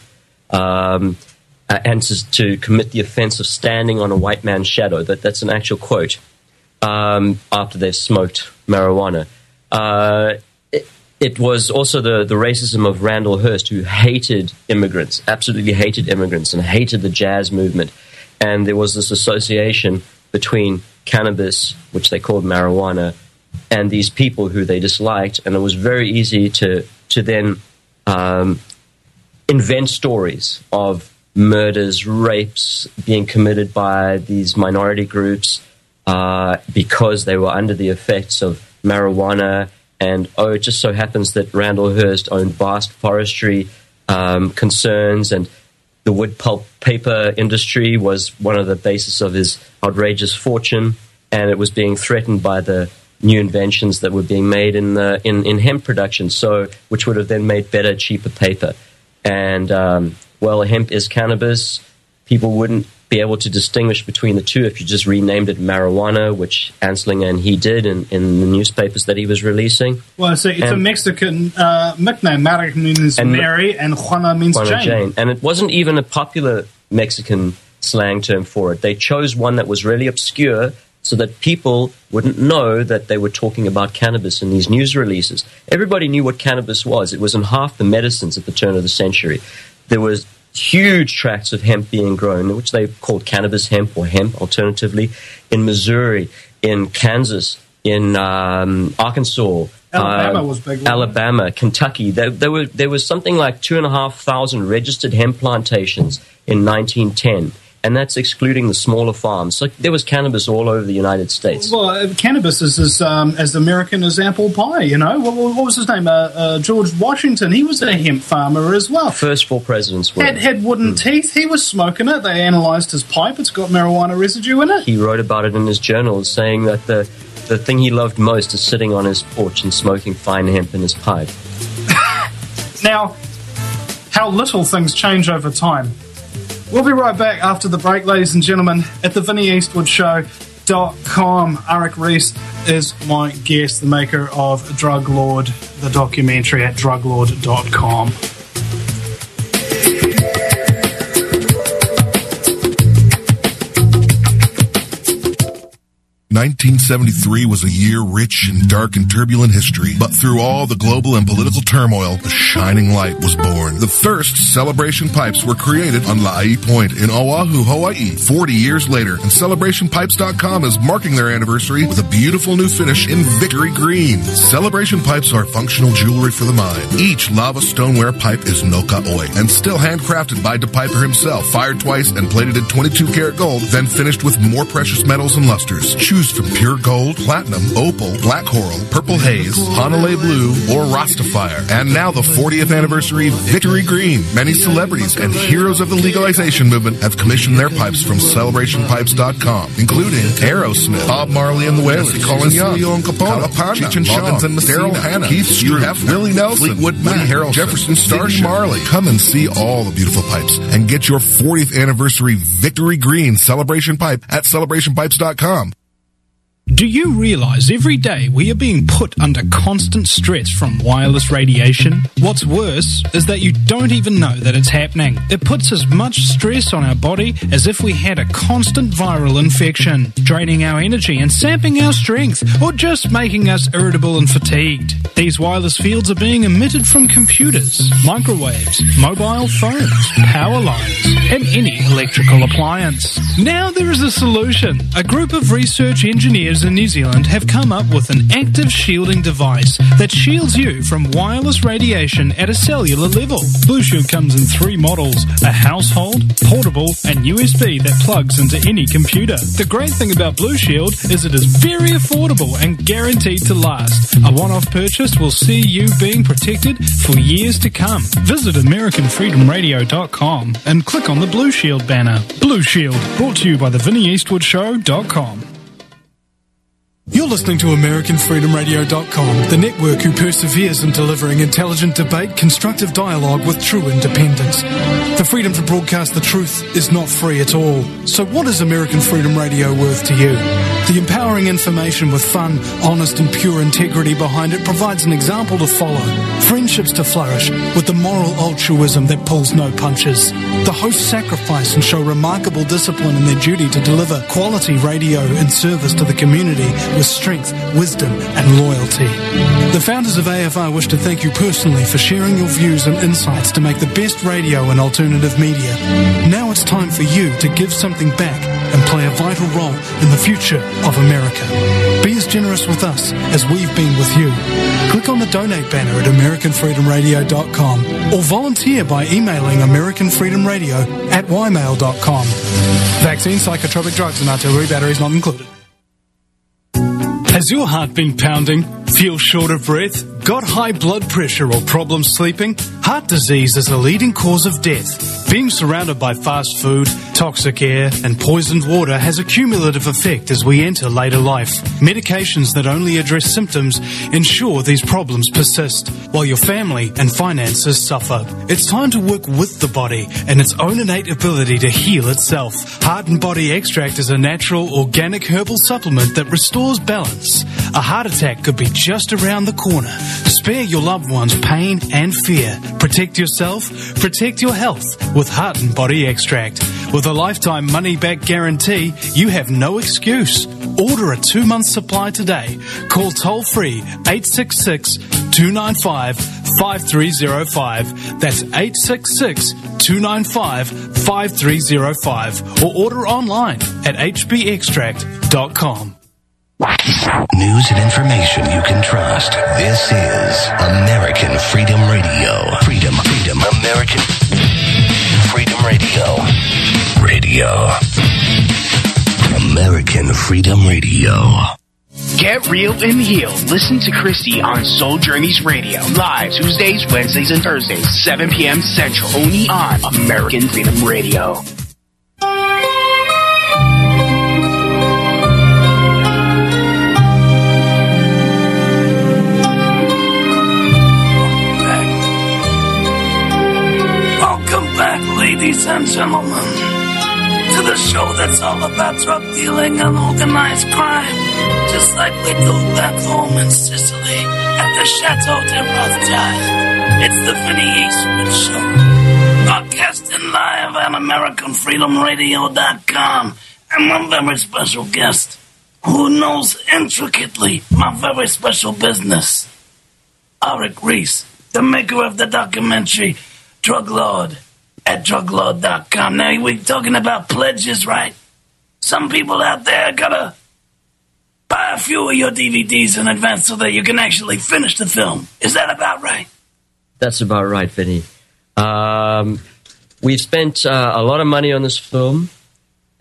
C: um, and to, to commit the offense of standing on a white man's shadow. That, that's an actual quote, um, after they've smoked marijuana. Uh, It was also the, the racism of Randall Hearst, who hated immigrants, absolutely hated immigrants, and hated the jazz movement. And there was this association between cannabis, which they called marijuana, and these people who they disliked. And it was very easy to, to then um, invent stories of murders, rapes being committed by these minority groups uh, because they were under the effects of marijuana. And, oh, it just so happens that Randall Hearst owned vast forestry um, concerns, and the wood pulp paper industry was one of the basis of his outrageous fortune, and it was being threatened by the new inventions that were being made in the in, in hemp production, so which would have then made better, cheaper paper. And, um, well, hemp is cannabis. People wouldn't be able to distinguish between the two if you just renamed it marijuana, which Anslinger and he did in, in the newspapers that he was releasing.
B: Well, so it's
C: and,
B: a Mexican uh, nickname. Mari means and Mary, and Juana means
C: Juana
B: Jane.
C: Jane. And it wasn't even a popular Mexican slang term for it. They chose one that was really obscure so that people wouldn't know that they were talking about cannabis in these news releases. Everybody knew what cannabis was. It was in half the medicines at the turn of the century. There was huge tracts of hemp being grown, which they called cannabis hemp or hemp alternatively, in Missouri, in Kansas, in um, Arkansas,
B: Alabama
C: uh,
B: was big.
C: Alabama, Kentucky. There, there were there was something like two and a half thousand registered hemp plantations in nineteen ten. And that's excluding the smaller farms. So there was cannabis all over the United States.
B: Well, uh, cannabis is as, um, as American as apple pie, you know. What, what was his name? Uh, uh, George Washington. He was a hemp farmer as well.
C: First four presidents were.
B: Had, had wooden mm. teeth. He was smoking it. They analysed his pipe. It's got marijuana residue in it.
C: He wrote about it in his journals, saying that the, the thing he loved most is sitting on his porch and smoking fine hemp in his pipe.
B: Now, how little things change over time. We'll be right back after the break, ladies and gentlemen, at the Vinnie Eastwood Show dot com. Arik Reese is my guest, the maker of Drug Lord, the documentary at drug lord dot com.
M: nineteen seventy-three was a year rich in dark and turbulent history, but through all the global and political turmoil, a shining light was born. The first Celebration Pipes were created on La'i Point in Oahu, Hawaii, forty years later, and celebration pipes dot com is marking their anniversary with a beautiful new finish in Victory Green. Celebration Pipes are functional jewelry for the mind. Each lava stoneware pipe is no ka'oi and still handcrafted by DePiper himself, fired twice and plated in twenty-two karat gold, then finished with more precious metals and lusters. Choose choose from pure gold, platinum, opal, black coral, purple haze, Hanalei blue, or Rastafire. And now the fortieth anniversary Victory Green. Many celebrities and heroes of the legalization movement have commissioned their pipes from celebration pipes dot com, including Aerosmith, Bob Marley and the Wailers, Colin Young, Leon Capone, Calipana, Cheech and Chong, Daryl Hannah, Keith Stewart, Willie Nelson, Fleetwood Mac, Harrelson, Jefferson Starship, Marley. Come and see all the beautiful pipes and get your fortieth anniversary Victory Green celebration pipe at celebration pipes dot com.
B: Do you realize every day we are being put under constant stress from wireless radiation? What's worse is that you don't even know that it's happening. It puts as much stress on our body as if we had a constant viral infection, draining our energy and sapping our strength, or just making us irritable and fatigued. These wireless fields are being emitted from computers, microwaves, mobile phones, power lines, and any electrical appliance. Now there is a solution. A group of research engineers in New Zealand have come up with an active shielding device that shields you from wireless radiation at a cellular level. Blue Shield comes in three models: a household, portable, and U S B that plugs into any computer. The great thing about Blue Shield is it is very affordable and guaranteed to last. A one-off purchase will see you being protected for years to come. Visit American Freedom Radio dot com and click on the Blue Shield banner. Blue Shield, brought to you by the Vinnie Eastwood Show dot com. You're listening to American Freedom Radio dot com, the network who perseveres in delivering intelligent debate, constructive dialogue with true independence. The freedom to broadcast the truth is not free at all. So what is American Freedom Radio worth to you? The empowering information with fun, honest and pure integrity behind it provides an example to follow, friendships to flourish, with the moral altruism that pulls no punches. The hosts sacrifice and show remarkable discipline in their duty to deliver quality radio in service to the community with strength, wisdom and loyalty. The founders of A F R wish to thank you personally for sharing your views and insights to make the best radio and alternative media. Now it's time for you to give something back and play a vital role in the future of America. Be as generous with us as we've been with you. Click on the donate banner at American Freedom Radio dot com or volunteer by emailing American Freedom Radio at y mail dot com. Vaccine, psychotropic drugs and artillery batteries not included. Has your heart been pounding? Feel short of breath? Got high blood pressure or problems sleeping? Heart disease is a leading cause of death. Being surrounded by fast food, toxic air, and poisoned water has a cumulative effect as we enter later life. Medications that only address symptoms ensure these problems persist, while your family and finances suffer. It's time to work with the body and its own innate ability to heal itself. Heart and Body Extract is a natural, organic herbal supplement that restores balance. A heart attack could be just around the corner. Spare your loved ones pain and fear. Protect yourself, protect your health with Heart and Body Extract. With a lifetime money-back guarantee, you have no excuse. Order a two-month supply today. Call toll-free eight six six, two nine five, five three zero five. That's eight six six, two nine five, five three zero five. Or order online at h b extract dot com.
J: News and information you can trust. This is American Freedom Radio. Freedom, freedom, American Freedom Radio. Radio. American Freedom Radio.
N: Get real and heal. Listen to Christy on Soul Journeys Radio. Live Tuesdays, Wednesdays, and Thursdays, seven p.m. Central. Only on American Freedom Radio.
O: Ladies and gentlemen, to the show that's all about drug dealing and organized crime, just like we do back home in Sicily at the Chateau de Rothschild. It's the Vinnie Eastwood Show, broadcasting live on American Freedom Radio dot com, and my very special guest, who knows intricately my very special business, Eric Reese, the maker of the documentary Drug Lord, at drug lord dot com. Now, we're talking about pledges, right? Some people out there gotta buy a few of your D V Ds in advance so that you can actually finish the film. Is that about right?
C: That's about right, Vinny. Um, we've spent uh, a lot of money on this film,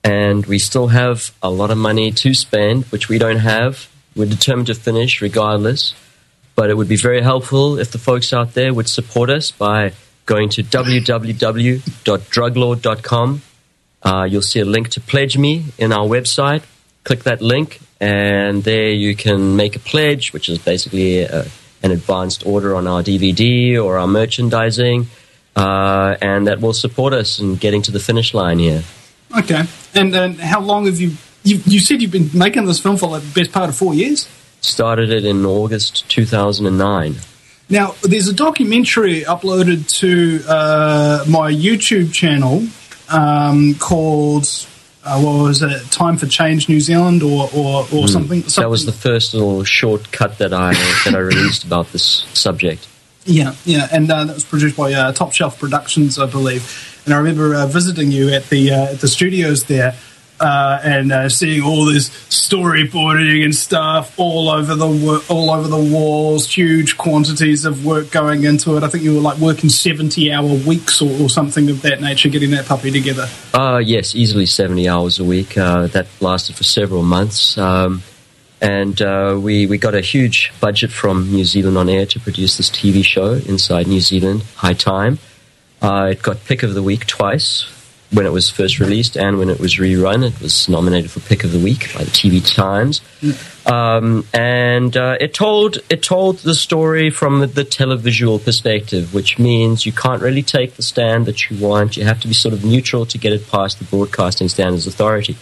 C: and we still have a lot of money to spend, which we don't have. We're determined to finish regardless, but it would be very helpful if the folks out there would support us by going to w w w dot drug lord dot com. Uh, you'll see a link to Pledge Me in our website. Click that link, and there you can make a pledge, which is basically a, an advanced order on our D V D or our merchandising, uh, and that will support us in getting to the finish line here.
B: Okay. And uh, how long have you, you... You said you've been making this film for like the best part of four years?
C: Started it in August two thousand nine.
B: Now, there's a documentary uploaded to uh, my YouTube channel um, called... Uh, what was it? Time for Change New Zealand, or or, or
C: Mm.
B: something, something.
C: That was the first little short cut that I that I released about this subject.
B: Yeah, yeah, and uh, that was produced by uh, Top Shelf Productions, I believe. And I remember uh, visiting you at the uh, at the studios there, uh, and uh, seeing all this storyboarding and stuff all over the wo- all over the walls, huge quantities of work going into it. I think you were like working seventy hour weeks or, or something of that nature, getting that puppy together.
C: Uh, yes, easily seventy hours a week. Uh, that lasted for several months. Um, and uh, we, we got a huge budget from New Zealand On Air to produce this T V show, Inside New Zealand, High Time. Uh, it got Pick of the Week twice, when it was first released and when it was rerun. It was nominated for Pick of the Week by the T V Times. Um, and uh, it told it told the story from the, the televisual perspective, which means you can't really take the stand that you want. You have to be sort of neutral to get it past the Broadcasting Standards Authority.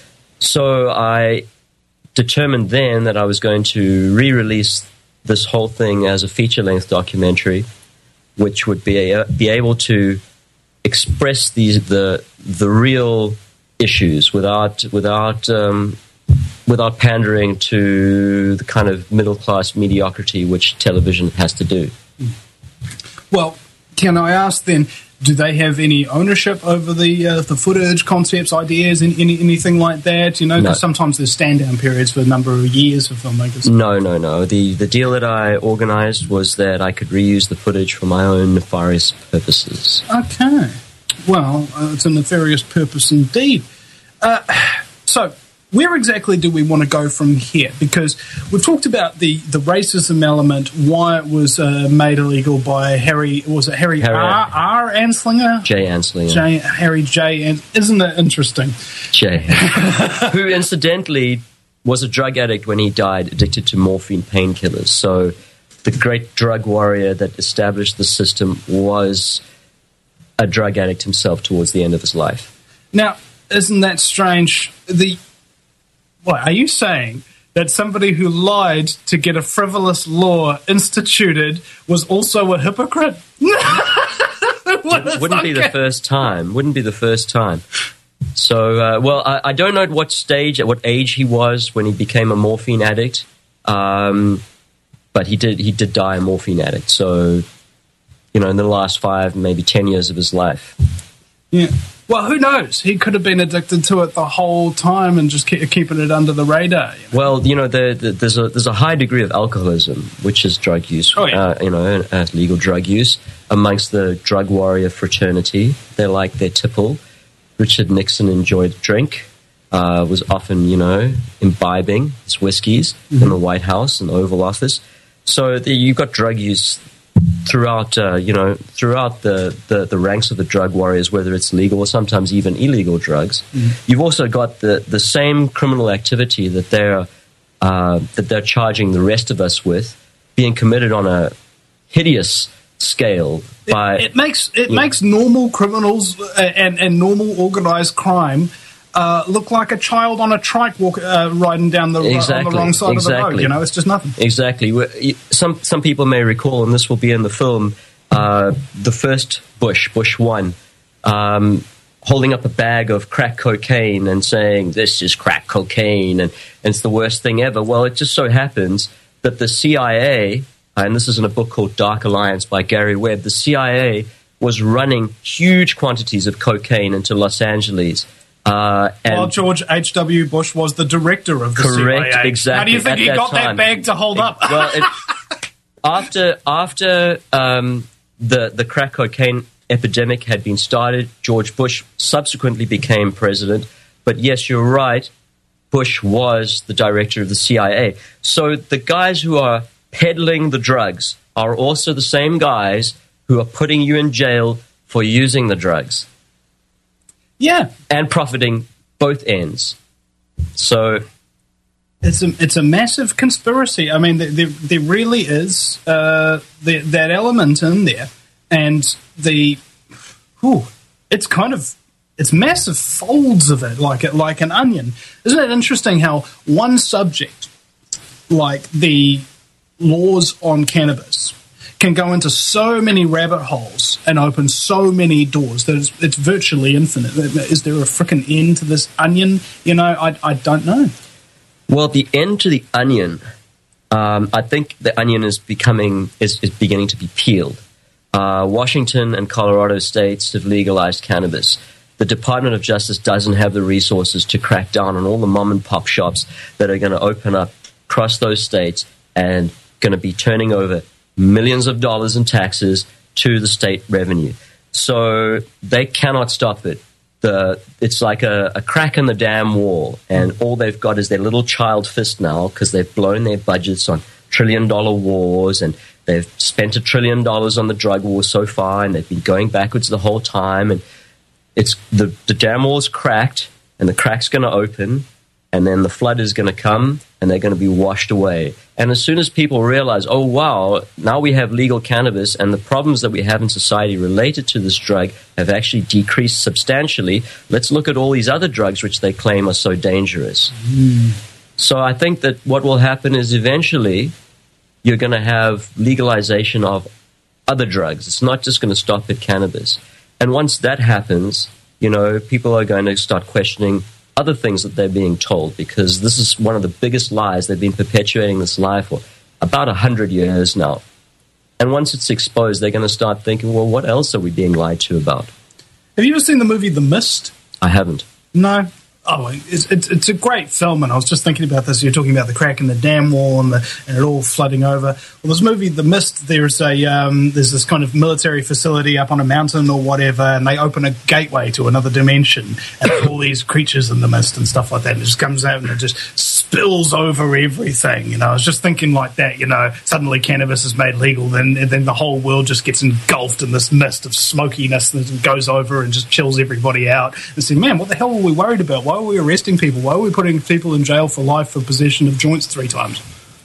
C: So I determined then that I was going to re-release this whole thing as a feature-length documentary, which would be a, be able to express these the the real issues without without um, without pandering to the kind of middle class mediocrity which television has to do.
B: Well, can I ask then, do they have any ownership over the uh, the footage, concepts, ideas, and any, anything like that? You know, because
C: No.
B: sometimes there's stand-down periods for a number of years for filmmakers.
C: No, no, no. The the deal that I organized was that I could reuse the footage for my own nefarious purposes.
B: Okay. Well, uh, it's a nefarious purpose indeed. Uh, so, where exactly do we want to go from here? Because we've talked about the, the racism element, why it was uh, made illegal by Harry, was it Harry,
C: Harry
B: R. R. Anslinger?
C: Jay Anslinger.
B: J, Harry J. Ans- Isn't that interesting?
C: Jay. Who, incidentally, was a drug addict when he died, addicted to morphine painkillers. So the great drug warrior that established the system was a drug addict himself towards the end of his life.
B: Now, isn't that strange? The what are you saying that somebody who lied to get a frivolous law instituted was also a hypocrite?
C: It wouldn't be the first time. Wouldn't be the first time. So, uh, well, I, I don't know at what stage, at what age he was when he became a morphine addict, um, but he did he did die a morphine addict. So, you know, in the last five, maybe ten years of his life.
B: Yeah. Well, who knows? He could have been addicted to it the whole time and just keep, keeping it under the radar. You know?
C: Well, you know, the, the, there's a there's a high degree of alcoholism, which is drug use.
B: Oh, yeah.
C: uh, you know, uh, legal drug use amongst the drug warrior fraternity. They're like their tipple. Richard Nixon enjoyed drink. Uh, was often, you know, imbibing his whiskeys
B: Mm-hmm.
C: in the White House and the Oval Office. So the, you've got drug use throughout, uh, you know, throughout the, the, the ranks of the drug warriors, whether it's legal or sometimes even illegal drugs.
B: Mm-hmm.
C: You've also got the, the same criminal activity that they're uh, that they're charging the rest of us with being committed on a hideous scale. By
B: It makes it
C: Yeah.
B: makes normal criminals uh, and and normal organized crime uh, look like a child on a trike walk, uh, riding down the,
C: Exactly,
B: on the wrong side
C: exactly.
B: of the road. You know, it's just nothing.
C: Exactly. We- Some some people may recall, and this will be in the film, uh, the first Bush, Bush one, um, holding up a bag of crack cocaine and saying, "This is crack cocaine," and, and it's the worst thing ever. Well, it just so happens that the C I A, and this is in a book called Dark Alliance by Gary Webb, the C I A was running huge quantities of cocaine into Los Angeles. Uh, and
B: While George H W. Bush was the director of the
C: Correct,
B: C I A.
C: exactly.
B: How do you think
C: At
B: he
C: that
B: got
C: time.
B: that bag to hold up?
C: Well, it, after after um, the the crack cocaine epidemic had been started, George Bush subsequently became president. But yes, you're right. Bush was the director of the C I A. So the guys who are peddling the drugs are also the same guys who are putting you in jail for using the drugs.
B: Yeah.
C: And profiting both ends. So
B: it's a it's a massive conspiracy. I mean, there there, there really is uh, the, that element in there, and the whew, it's kind of it's massive folds of it, like it like an onion. Isn't it interesting how one subject, like the laws on cannabis, can go into so many rabbit holes and open so many doors that it's, it's virtually infinite. Is there a frickin' end to this onion? You know, I, I don't know.
C: Well, the end to the onion, um, I think the onion is becoming is, is beginning to be peeled. Uh, Washington and Colorado states have legalized cannabis. The Department of Justice doesn't have the resources to crack down on all the mom and pop shops that are going to open up across those states and going to be turning over millions of dollars in taxes to the state revenue. So they cannot stop it. The, it's like a, a crack in the damn wall, and all they've got is their little child fist now because they've blown their budgets on trillion-dollar wars, and they've spent a trillion dollars on the drug war so far, and they've been going backwards the whole time. And it's the, the damn wall's cracked, and the crack's going to open, and then the flood is going to come, and they're going to be washed away. And as soon as people realize, oh, wow, now we have legal cannabis, and the problems that we have in society related to this drug have actually decreased substantially, let's look at all these other drugs which they claim are so dangerous.
B: Mm.
C: So I think that what will happen is eventually you're going to have legalization of other drugs. It's not just going to stop at cannabis. And once that happens, you know, people are going to start questioning other things that they're being told, because this is one of the biggest lies. They've been perpetuating this lie for about a hundred years now. And once it's exposed, they're going to start thinking, well, what else are we being lied to about?
B: Have you ever seen the movie The Mist?
C: I haven't.
B: No. Oh, it's, it's it's a great film, and I was just thinking about this. You're talking about the crack in the dam wall and, the, and it all flooding over. Well, this movie, The Mist, there's a um, there's this kind of military facility up on a mountain or whatever, and they open a gateway to another dimension, and all these creatures in the mist and stuff like that, and it just comes out and it just spills over everything. You know, I was just thinking like that. You know, suddenly cannabis is made legal, then and then the whole world just gets engulfed in this mist of smokiness that goes over and just chills everybody out. And say, man, what the hell were we worried about? Why are we arresting people? Why are we putting people in jail for life for possession of joints three times?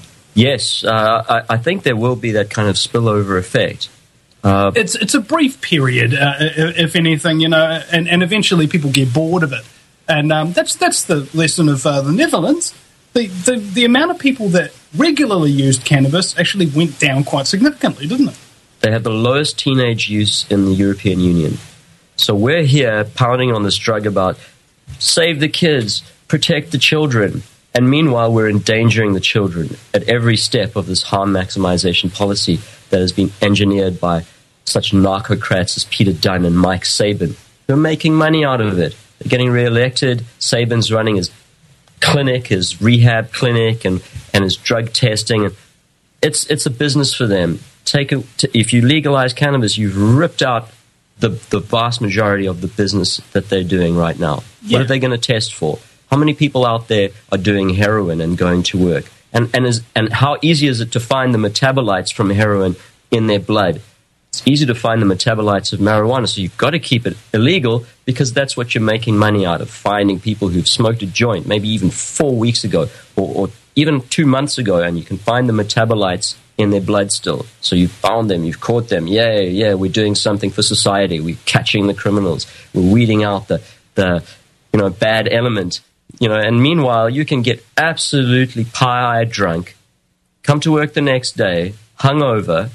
C: Yes, uh, I, I think there will be that kind of spillover effect. Uh,
B: it's it's a brief period, uh, if anything, you know, and, and eventually people get bored of it. And um, that's that's the lesson of uh, the Netherlands. The, the the amount of people that regularly used cannabis actually went down quite significantly, didn't it?
C: They have the lowest teenage use in the European Union. So we're here pounding on this drug about save the kids, protect the children, and meanwhile we're endangering the children at every step of this harm maximization policy that has been engineered by such narcocrats as Peter Dunn and Mike Sabin. They're making money out of it. They're getting reelected. Sabin's running his clinic, his rehab clinic, and, and his drug testing. It's it's a business for them. Take a, if you legalize cannabis, you've ripped out the the vast majority of the business that they're doing right now.
B: Yeah.
C: What are they going to test for? How many people out there are doing heroin and going to work? And and is and how easy is it to find the metabolites from heroin in their blood? It's easy to find the metabolites of marijuana, so you've got to keep it illegal because that's what you're making money out of, finding people who've smoked a joint maybe even four weeks ago or, or even two months ago, and you can find the metabolites in their blood still. So you've found them, you've caught them. Yeah, yeah, we're doing something for society. We're catching the criminals. We're weeding out the, the you know, bad element. You know, and meanwhile, you can get absolutely pie-eyed drunk, come to work the next day, hungover.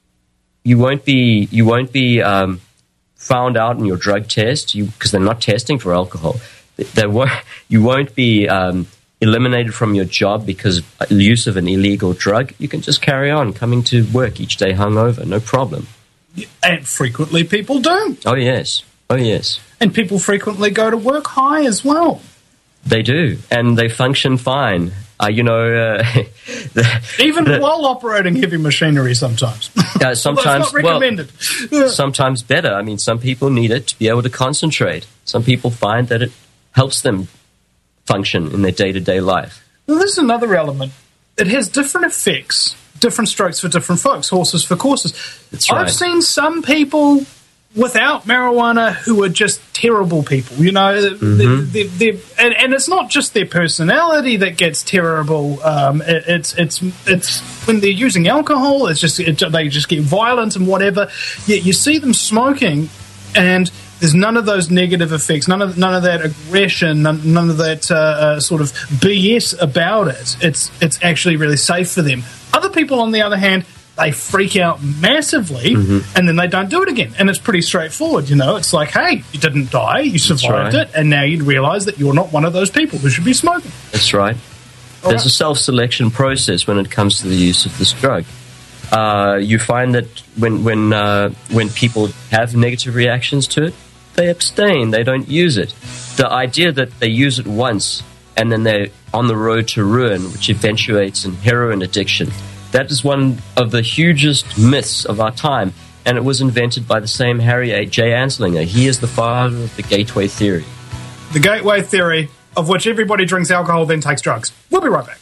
C: You won't be you won't be um, found out in your drug test because they're not testing for alcohol. They, they won't, you won't be um, eliminated from your job because of use of an illegal drug. You can just carry on coming to work each day hungover, no problem.
B: And frequently people do.
C: Oh yes, oh yes.
B: And people frequently go to work high as well.
C: They do, and they function fine. Uh, you know, uh, the,
B: even
C: the,
B: while operating heavy machinery, sometimes.
C: Uh, sometimes,
B: it's not recommended.
C: Well, sometimes better. I mean, some people need it to be able to concentrate. Some people find that it helps them function in their day-to-day life.
B: Well, there's another element. It has different effects, different strokes for different folks, horses for courses.
C: That's right.
B: I've seen some people without marijuana who are just terrible people, you know,
C: Mm-hmm.
B: they're, they're, and, and it's not just their personality that gets terrible. Um, it, it's it's it's when they're using alcohol, it's just it, they just get violent and whatever. Yet you see them smoking, and there's none of those negative effects, none of none of that aggression, none, none of that uh, uh, sort of B S about it. It's it's actually really safe for them. Other people, on the other hand, they freak out massively,
C: Mm-hmm.
B: and then they don't do it again. And it's pretty straightforward, you know. It's like, hey, you didn't die, you survived
C: right.
B: it, and now you realise that you're not one of those people who should be smoking.
C: That's right.
B: All
C: There's
B: right.
C: a self-selection process when it comes to the use of this drug. Uh, you find that when when uh, when people have negative reactions to it, they abstain. They don't use it. The idea that they use it once and then they're on the road to ruin, which eventuates in heroin addiction, that is one of the hugest myths of our time, and it was invented by the same Harry A. J. Anslinger. He is the father of the gateway theory.
B: The gateway theory, of which everybody drinks alcohol then takes drugs. We'll be right back.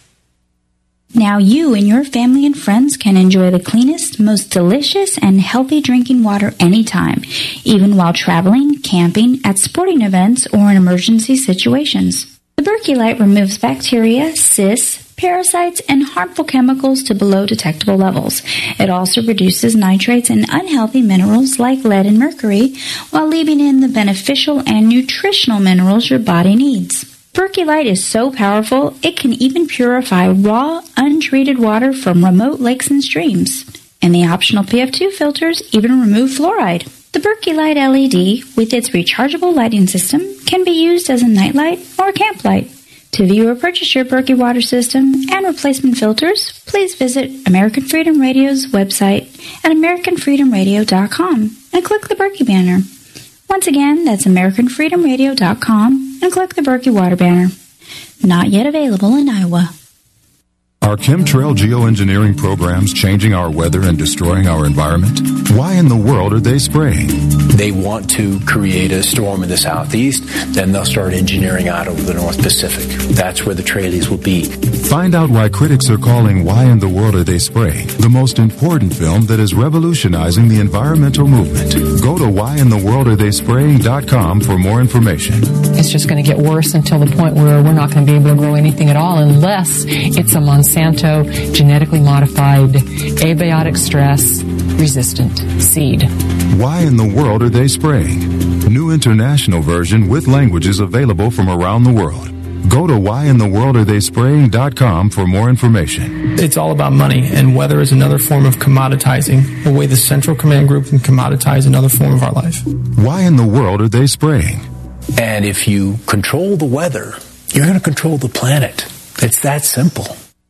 P: Now you and your family and friends can enjoy the cleanest, most delicious, and healthy drinking water anytime, even while traveling, camping, at sporting events, or in emergency situations. The Berkey Light removes bacteria, cysts, parasites, and harmful chemicals to below detectable levels. It also reduces nitrates and unhealthy minerals like lead and mercury, while leaving in the beneficial and nutritional minerals your body needs. Berkey Light is so powerful, it can even purify raw, untreated water from remote lakes and streams. And the optional P F two filters even remove fluoride. The Berkey Light L E D, with its rechargeable lighting system, can be used as a nightlight or camp light. To view or purchase your Berkey water system and replacement filters, please visit American Freedom Radio's website at american freedom radio dot com and click the Berkey banner. Once again, that's american freedom radio dot com and click the Berkey water banner. Not yet available in Iowa.
Q: Are chemtrail geoengineering programs changing our weather and destroying our environment? Why in the world are they spraying?
R: They want to create a storm in the southeast, then they'll start engineering out over the North Pacific. That's where the trailies will be.
Q: Find out why critics are calling Why in the World Are They Spraying the most important film that is revolutionizing the environmental movement. Go to why in the world are they spraying dot com for more information.
S: It's just going to get worse until the point where we're not going to be able to grow anything at all unless it's a Monsanto genetically modified, abiotic stress resistant seed.
Q: Why in the world are they spraying? New international version with languages available from around the world. Go to why in the world are they spraying dot com for more information.
T: It's all about money, and weather is another form of commoditizing, the way the Central Command Group can commoditize another form of our life.
Q: Why in the world are they spraying?
R: And if you control the weather, you're going to control the planet. It's that simple.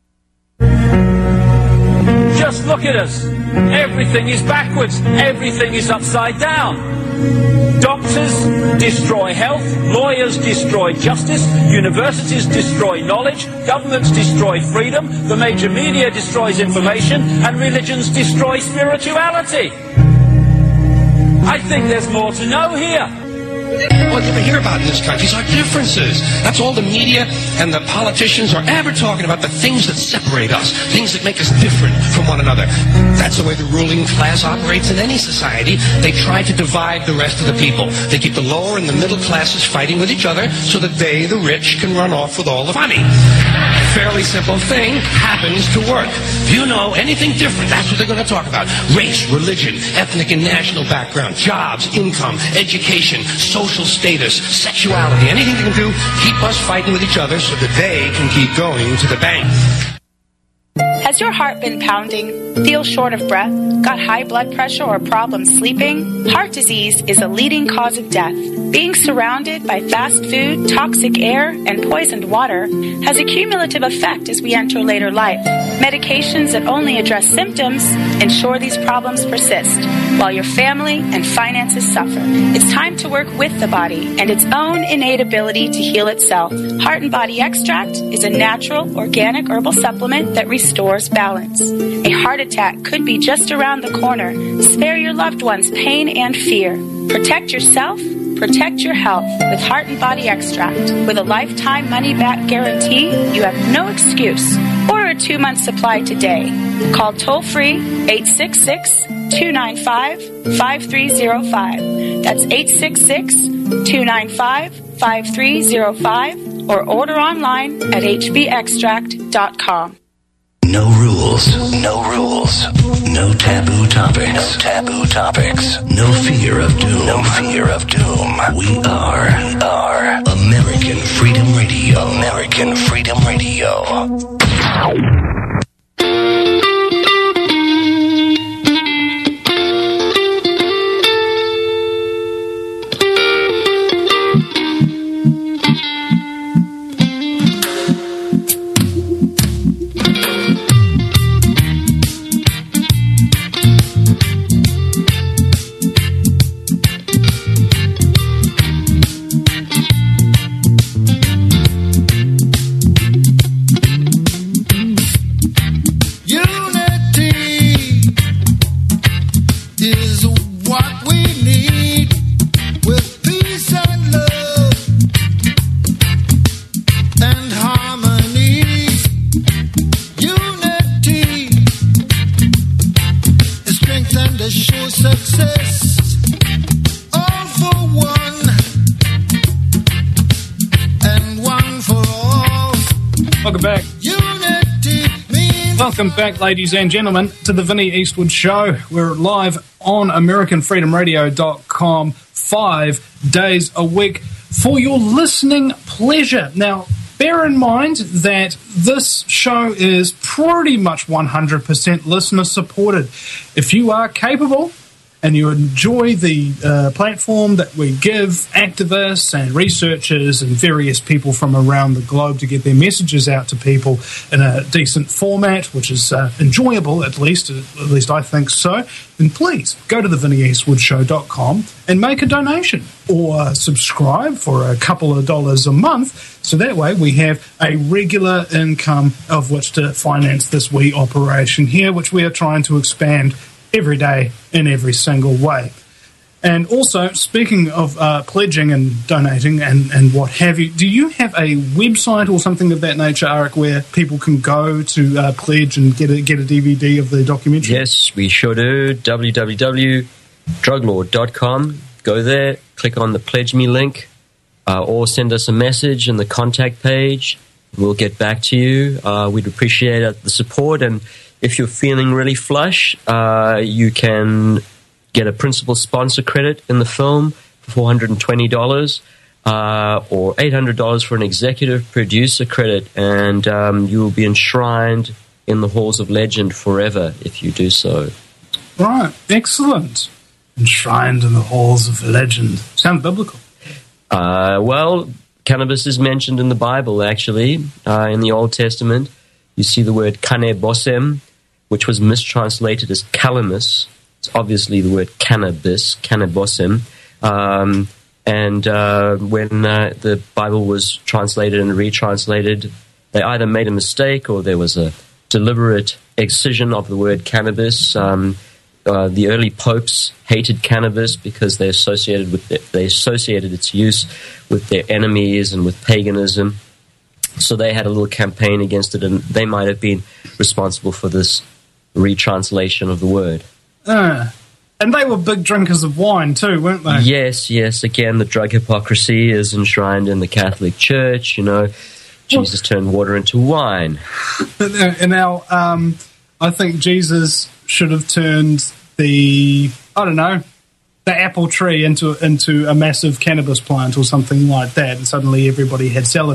U: Just look at us. Everything is backwards. Everything is upside down. Doctors destroy health. Lawyers destroy justice. Universities destroy knowledge. Governments destroy freedom. The major media destroys information. And religions destroy spirituality. I think there's more to know here.
V: What you hear about in this country is our differences. That's all the media and the politicians are ever talking about, the things that separate us, things that make us different from one another. That's the way the ruling class operates in any society. They try to divide the rest of the people. They keep the lower and the middle classes fighting with each other so that they, the rich, can run off with all the money. A fairly simple thing happens to work. If you know anything different, that's what they're going to talk about. Race, religion, ethnic and national background, jobs, income, education, social status, sexuality, anything they can do, keep us fighting with each other so that they can keep going to the bank.
W: Has your heart been pounding? Feel short of breath? Got high blood pressure or problems sleeping? Heart disease is a leading cause of death. Being surrounded by fast food, toxic air, and poisoned water has a cumulative effect as we enter later life. Medications that only address symptoms ensure these problems persist, while your family and finances suffer. It's time to work with the body and its own innate ability to heal itself. Heart and Body Extract is a natural, organic herbal supplement that restores balance. A heart attack could be just around the corner. Spare your loved ones pain and fear. Protect yourself, Protect your health with Heart and Body Extract. With a lifetime money-back guarantee, you have no excuse. Order a two-month supply today. Call toll-free eight six six, two nine five, five three zero five. That's eight six six, two nine five, five three zero five or order online at h b extract dot com.
J: No rules, no rules, no taboo topics, no taboo topics, no fear of doom, no fear of doom. We are, we are American Freedom Radio, American Freedom Radio.
B: Welcome back, ladies and gentlemen, to the Vinnie Eastwood Show. We're live on American Freedom Radio dot com five days a week for your listening pleasure. Now, bear in mind that this show is pretty much one hundred percent listener supported. If you are capable and you enjoy the uh, platform that we give activists and researchers and various people from around the globe to get their messages out to people in a decent format, which is uh, enjoyable, at least, at least I think so, then please go to the vinnie eastwood show dot com and make a donation or subscribe for a couple of dollars a month, so that way we have a regular income of which to finance this wee operation here, which we are trying to expand every day in every single way. And also, speaking of uh, pledging and donating and, and what have you, do you have a website or something of that nature, Arik, where people can go to uh, pledge and get a, get a D V D of the documentary?
C: Yes, we sure do. w w w dot drug lord dot com. Go there, click on the Pledge Me link, uh, or send us a message in the contact page. We'll get back to you. Uh, we'd appreciate the support, and if you're feeling really flush, uh, you can get a principal sponsor credit in the film for four hundred twenty dollars uh, or eight hundred dollars for an executive producer credit, and um, you will be enshrined in the halls of legend forever if you do so.
B: Right, excellent. Enshrined in the halls of legend. Sounds biblical.
C: Uh, well, cannabis is mentioned in the Bible, actually, uh, in the Old Testament. You see the word kaneh-bosem, which was mistranslated as calamus. It's obviously the word cannabis, kaneh-bosem. Um, and uh, when uh, the Bible was translated and retranslated, they either made a mistake or there was a deliberate excision of the word cannabis. Um, uh, the early popes hated cannabis because they associated with the, they associated its use with their enemies and with paganism. So they had a little campaign against it, and they might have been responsible for this retranslation of the word.
B: Uh, and they were big drinkers of wine too, weren't they?
C: Yes, yes. Again, the drug hypocrisy is enshrined in the Catholic Church. You know, Jesus turned water into wine.
B: And now, um, I think Jesus should have turned the, I don't know, the apple tree into into a massive cannabis plant or something like that, and suddenly everybody had salad.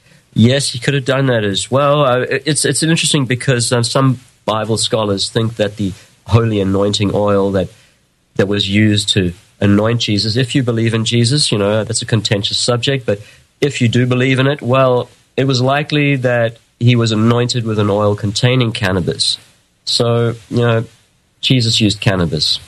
C: Yes, he could have done that as well. Uh, it's it's interesting because uh, some Bible scholars think that the holy anointing oil that that was used to anoint Jesus, if you believe in Jesus, you know, that's a contentious subject, but if you do believe in it, well, it was likely that he was anointed with an oil containing cannabis. So, you know, Jesus used cannabis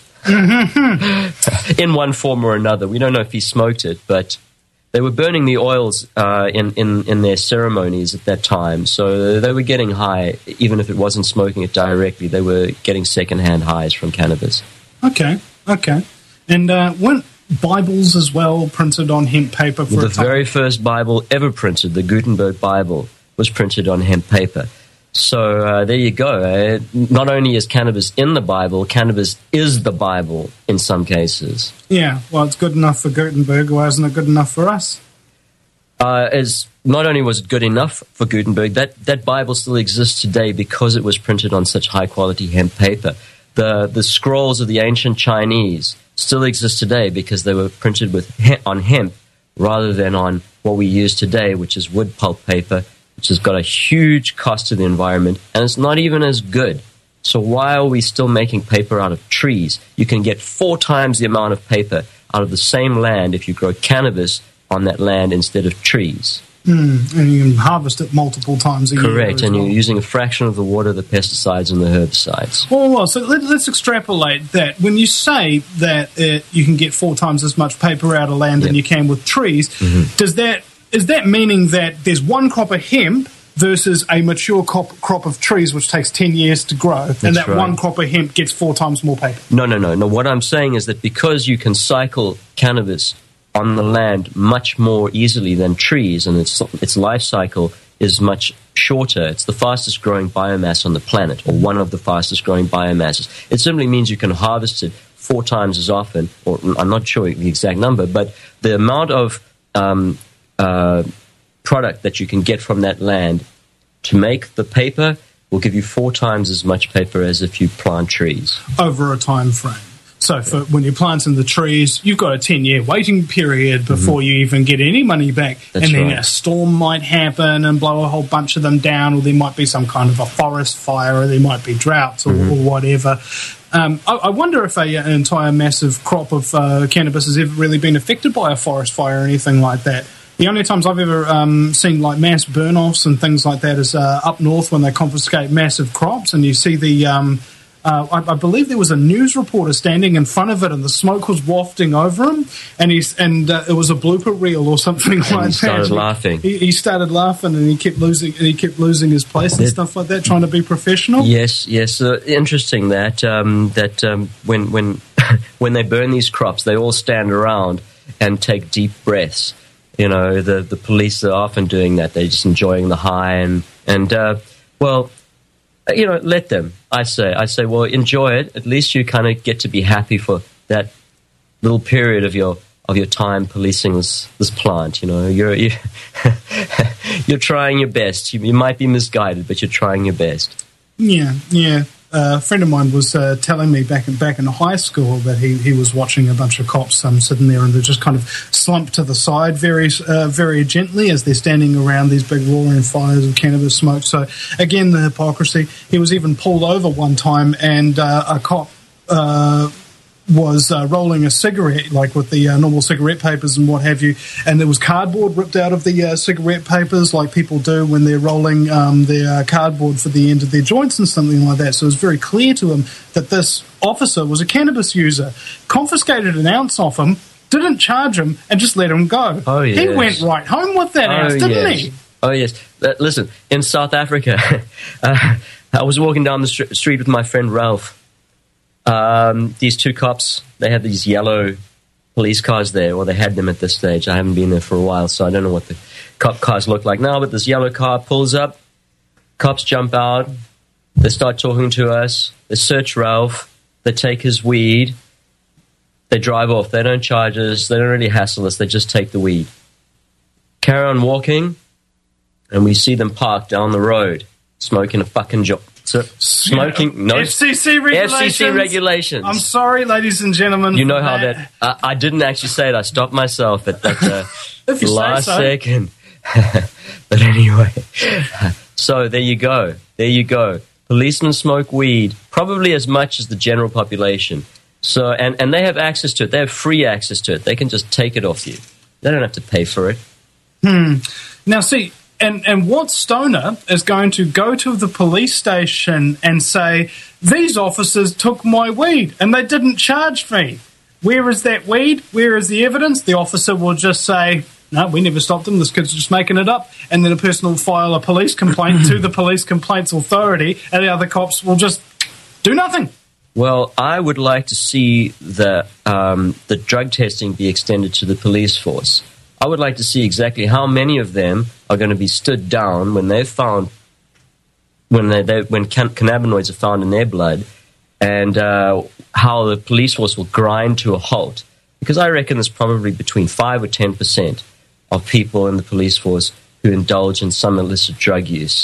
C: in one form or another. We don't know if he smoked it, but they were burning the oils uh, in, in, in their ceremonies at that time. So they were getting high, even if it wasn't smoking it directly. They were getting secondhand highs from cannabis.
B: Okay, okay. And uh, when Bibles as well printed on hemp paper for
C: the
B: a time?
C: very first Bible ever printed, the Gutenberg Bible, was printed on hemp paper. So uh, there you go. Uh, not only is cannabis in the Bible, cannabis is the Bible in some cases.
B: Yeah, well, it's good enough for Gutenberg. Why isn't it good enough for us?
C: Uh, as not only was it good enough for Gutenberg, that, that Bible still exists today because it was printed on such high-quality hemp paper. The the scrolls of the ancient Chinese still exist today because they were printed with he- on hemp rather than on what we use today, which is wood pulp paper, which has got a huge cost to the environment, and it's not even as good. So why are we still making paper out of trees? You can get four times the amount of paper out of the same land if you grow cannabis on that land instead of trees.
B: Mm, and you can harvest it multiple times a year.
C: Correct, and
B: well.
C: you're using a fraction of the water, the pesticides, and the herbicides.
B: Well, well so let, let's extrapolate that. When you say that it, you can get four times as much paper out of land yep. than you can with trees, mm-hmm. does that is that meaning that there's one crop of hemp versus a mature crop, crop of trees, which takes ten years to grow, That's and that
C: right.
B: one crop of hemp gets four times more paper?
C: No, no, no. No. What I'm saying is that because you can cycle cannabis on the land much more easily than trees, and its its life cycle is much shorter. It's the fastest growing biomass on the planet, or one of the fastest growing biomasses. It simply means you can harvest it four times as often, or I'm not sure the exact number, but the amount of um, uh, product that you can get from that land to make the paper will give you four times as much paper as if you plant trees.
B: Over a time frame. So for when you're planting the trees, you've got a ten-year waiting period before mm-hmm. you even get any money back.
C: That's
B: and then
C: right.
B: a storm might happen and blow a whole bunch of them down, or there might be some kind of a forest fire, or there might be droughts or, mm-hmm. or whatever. Um, I, I wonder if a, an entire massive crop of uh, cannabis has ever really been affected by a forest fire or anything like that. The only times I've ever um, seen like mass burn-offs and things like that is uh, up north when they confiscate massive crops, and you see the... Um, Uh, I, I believe there was a news reporter standing in front of it, and the smoke was wafting over him, and he's and uh, it was a blooper reel or something
C: and
B: like that.
C: He started that. laughing.
B: He, he started laughing, and he kept losing, and he kept losing his place and it, stuff like that, trying to be professional.
C: Yes, yes. Uh, interesting that um, that um, when when when they burn these crops, they all stand around and take deep breaths. You know, the the police are often doing that. They're just enjoying the high, and and uh, well. You know, let them. I say, I say, well, enjoy it. At least you kind of get to be happy for that little period of your of your time policing this this plant. You know, you're you're, you're trying your best. You, you might be misguided, but you're trying your best.
B: Yeah, yeah. Uh, a friend of mine was uh, telling me back in, back in high school that he, he was watching a bunch of cops um, sitting there, and they just kind of slump to the side very uh, very gently as they're standing around these big roaring fires of cannabis smoke. So again, the hypocrisy. He was even pulled over one time, and uh, a cop uh, was uh, rolling a cigarette, like with the uh, normal cigarette papers and what have you, and there was cardboard ripped out of the uh, cigarette papers, like people do when they're rolling um, their uh, cardboard for the end of their joints and something like that. So it was very clear to him that this officer was a cannabis user, confiscated an ounce off him, didn't charge him, and just let him go.
C: Oh, yes.
B: He went right home with that
C: oh,
B: ounce, didn't
C: yes.
B: he?
C: Oh, yes. Uh, listen, in South Africa, uh, I was walking down the st- street with my friend Ralph. Um, these two cops, they had these yellow police cars there, or they had them at this stage. I haven't been there for a while, so I don't know what the cop cars look like now, but this yellow car pulls up, cops jump out, they start talking to us, they search Ralph, they take his weed, they drive off. They don't charge us, they don't really hassle us, they just take the weed. Carry on walking, and we see them parked down the road, smoking a fucking joint. So, smoking, no.
B: F C C regulations.
C: F C C regulations.
B: I'm sorry, ladies and gentlemen.
C: You know how that, that uh, I didn't actually say it. I stopped myself at that uh,
B: if you
C: last
B: say so.
C: second. But anyway, so there you go. There you go. Policemen smoke weed, probably as much as the general population. So, and, and they have access to it. They have free access to it. They can just take it off you. They don't have to pay for it.
B: Hmm. Now, see, And and what stoner is going to go to the police station and say, these officers took my weed and they didn't charge me? Where is that weed? Where is the evidence? The officer will just say, no, we never stopped them. This kid's just making it up. And then a person will file a police complaint to the police complaints authority, and the other cops will just do nothing.
C: Well, I would like to see the um, the drug testing be extended to the police force. I would like to see exactly how many of them are going to be stood down when they're found, when they, they when can, cannabinoids are found in their blood, and uh, how the police force will grind to a halt. Because I reckon there's probably between five or ten percent of people in the police force who indulge in some illicit drug use.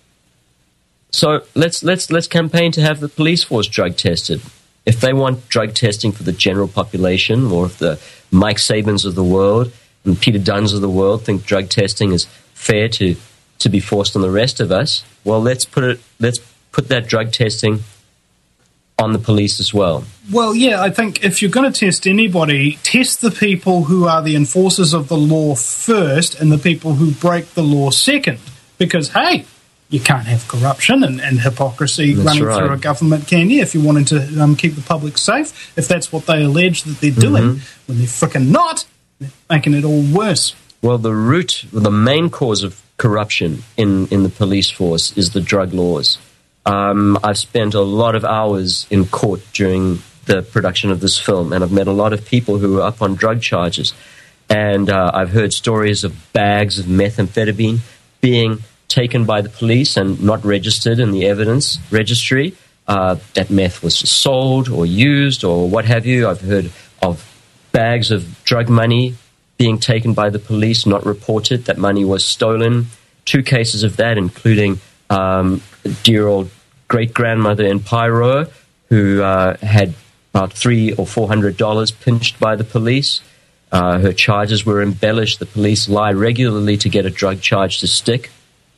C: So let's let's let's campaign to have the police force drug tested. If they want drug testing for the general population, or if the Mike Sabins of the world and Peter Dunns of the world think drug testing is fair to, to be forced on the rest of us, well, let's put it let's put that drug testing on the police as well.
B: Well, yeah, I think if you're going to test anybody, test the people who are the enforcers of the law first and the people who break the law second. Because, hey, you can't have corruption and, and hypocrisy
C: That's
B: running
C: right.
B: through a government, can you? If you're wanting to um, keep the public safe, if that's what they allege that they're doing,
C: Mm-hmm.
B: when they're frickin' not, they're making it all worse.
C: Well, the root, the main cause of corruption in, in the police force is the drug laws. Um, I've spent a lot of hours in court during the production of this film, and I've met a lot of people who are up on drug charges. And uh, I've heard stories of bags of methamphetamine being taken by the police and not registered in the evidence registry. Uh, that meth was sold or used or what have you. I've heard of bags of drug money being taken by the police, not reported. That money was stolen. Two cases of that, including um, dear old great-grandmother in Pyro, who uh, had about three or four hundred dollars pinched by the police. Uh, her charges were embellished. The police lie regularly to get a drug charge to stick.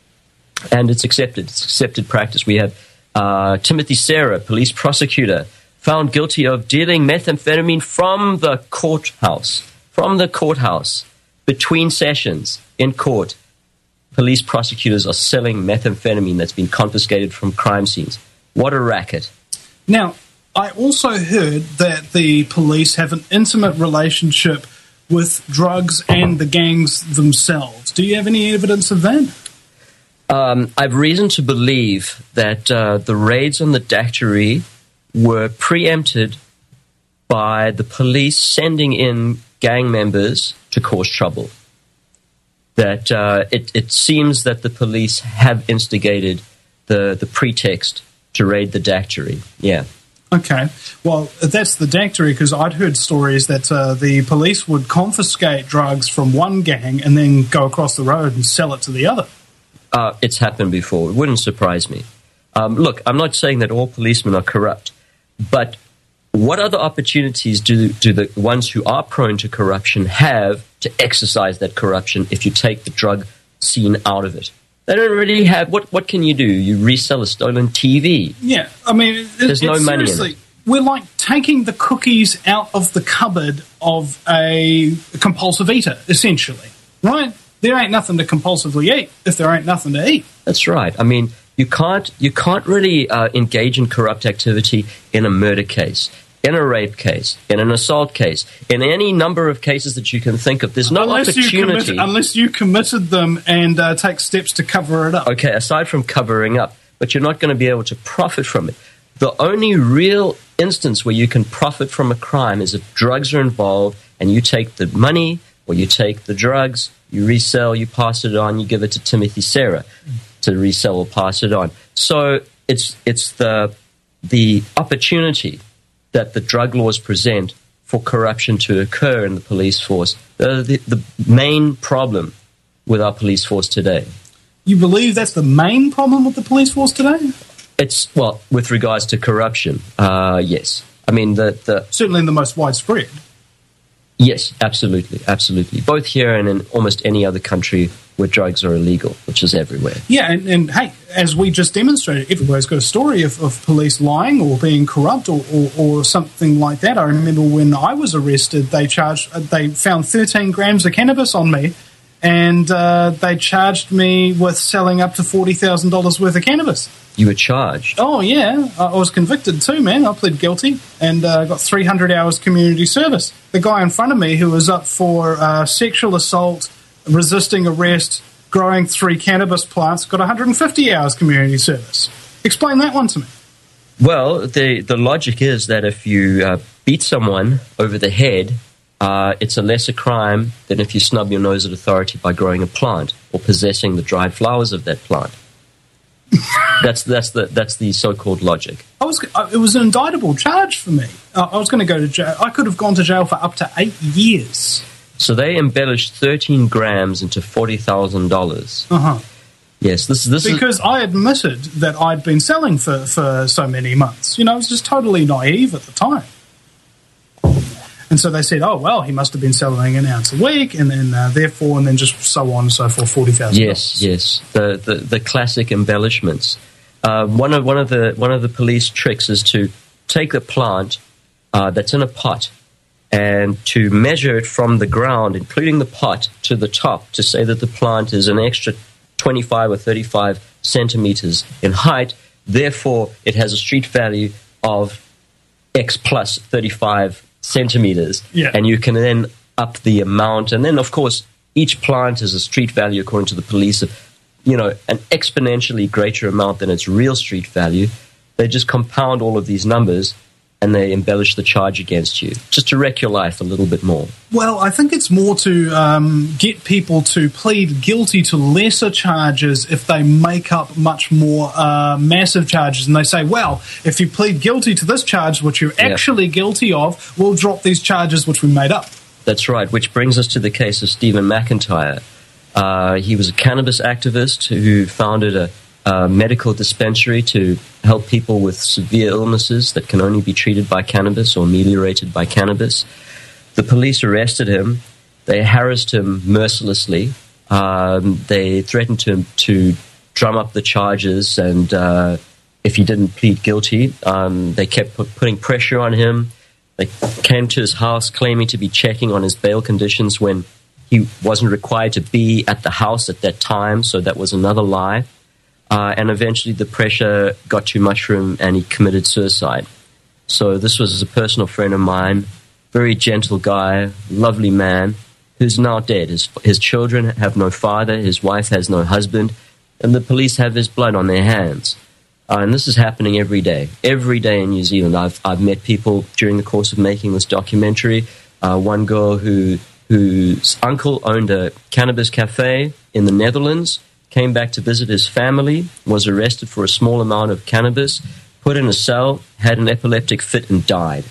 C: And it's accepted. It's accepted practice. We have uh, Timothy Serra, police prosecutor, found guilty of dealing methamphetamine from the courthouse. From the courthouse. Between sessions in court, police prosecutors are selling methamphetamine that's been confiscated from crime scenes. What a racket.
B: Now, I also heard that the police have an intimate relationship with drugs and the gangs themselves. Do you have any evidence of that?
C: Um, I've reason to believe that uh, the raids on the dactyry were preempted by the police sending in gang members to cause trouble. That uh, it, it seems that the police have instigated the, the pretext to raid the dactyry. Yeah.
B: Okay. Well, that's the dactyry, because I'd heard stories that uh, the police would confiscate drugs from one gang and then go across the road and sell it to the other.
C: Uh, it's happened before. It wouldn't surprise me. Um, look, I'm not saying that all policemen are corrupt, but what other opportunities do, do the ones who are prone to corruption have to exercise that corruption if you take the drug scene out of it? They don't really have... What, what can you do? You resell a stolen T V.
B: Yeah, I mean... It,
C: There's no money in it.
B: Seriously, we're like taking the cookies out of the cupboard of a compulsive eater, essentially, right? There ain't nothing to compulsively eat if there ain't nothing to eat.
C: That's right. I mean, you can't you can't really uh, engage in corrupt activity in a murder case, in a rape case, in an assault case, in any number of cases that you can think of. There's no
B: unless
C: opportunity.
B: You committed, unless you committed them and uh, take steps to cover it up.
C: Okay, aside from covering up, but you're not going to be able to profit from it. The only real instance where you can profit from a crime is if drugs are involved and you take the money or you take the drugs, you resell, you pass it on, you give it to Timothy Serra to resell or pass it on. So it's it's the the opportunity that the drug laws present for corruption to occur in the police force. The, the, the main problem with our police force today.
B: You believe that's the main problem with the police force today?
C: It's, well, with regards to corruption, uh, yes. I mean, the, the...
B: Certainly the most widespread.
C: Yes, absolutely, absolutely. Both here and in almost any other country where drugs are illegal, which is everywhere.
B: Yeah, and, and hey, as we just demonstrated, everybody's got a story of, of police lying or being corrupt or, or, or something like that. I remember when I was arrested, they charged, they found thirteen grams of cannabis on me, and uh, they charged me with selling up to forty thousand dollars worth of cannabis.
C: You were charged?
B: Oh, yeah. I was convicted too, man. I pled guilty and uh, got three hundred hours community service. The guy in front of me who was up for uh, sexual assault, resisting arrest, growing three cannabis plants, got one hundred fifty hours community service. Explain that one to me.
C: Well, the, the logic is that if you uh, beat someone over the head, uh, it's a lesser crime than if you snub your nose at authority by growing a plant or possessing the dried flowers of that plant. that's that's the that's the so-called logic.
B: I was it was an indictable charge for me. Uh, I was going to go to jail. I could have gone to jail for up to eight years.
C: So they embellished thirteen grams into forty thousand dollars.
B: Uh huh.
C: Yes, this, this
B: because
C: is...
B: I admitted that I'd been selling for, for so many months. You know, I was just totally naive at the time. And so they said, oh, well, he must have been selling an ounce a week, and then uh, therefore, and then just so on and so forth, forty thousand dollars.
C: Yes, yes, the, the, the classic embellishments. Uh, one of one of the one of the police tricks is to take the plant uh, that's in a pot and to measure it from the ground, including the pot, to the top, to say that the plant is an extra twenty-five or thirty-five centimeters in height. Therefore, it has a street value of X plus thirty-five centimeters.
B: Yeah.
C: And you can then up the amount. And then, of course, each plant is a street value, according to the police, of, you know, an exponentially greater amount than its real street value. They just compound all of these numbers and they embellish the charge against you, just to wreck your life a little bit more.
B: Well, I think it's more to um, get people to plead guilty to lesser charges if they make up much more uh, massive charges. And they say, well, if you plead guilty to this charge, which you're
C: Yeah.
B: actually guilty of, we'll drop these charges which we made up.
C: That's right, which brings us to the case of Stephen McIntyre. Uh, he was a cannabis activist who founded a Uh, medical dispensary to help people with severe illnesses that can only be treated by cannabis or ameliorated by cannabis. The police arrested him. They harassed him mercilessly. Um, they threatened to, to drum up the charges, and uh, if he didn't plead guilty, um, they kept pu- putting pressure on him. They came to his house claiming to be checking on his bail conditions when he wasn't required to be at the house at that time, so that was another lie. Uh, and eventually the pressure got too much for him and he committed suicide. So this was a personal friend of mine, very gentle guy, lovely man, who's now dead. His, his children have no father, his wife has no husband, and the police have his blood on their hands. Uh, and this is happening every day, every day in New Zealand. I've, I've met people during the course of making this documentary. Uh, one girl who whose uncle owned a cannabis cafe in the Netherlands, came back to visit his family, was arrested for a small amount of cannabis, put in a cell, had an epileptic fit, and died.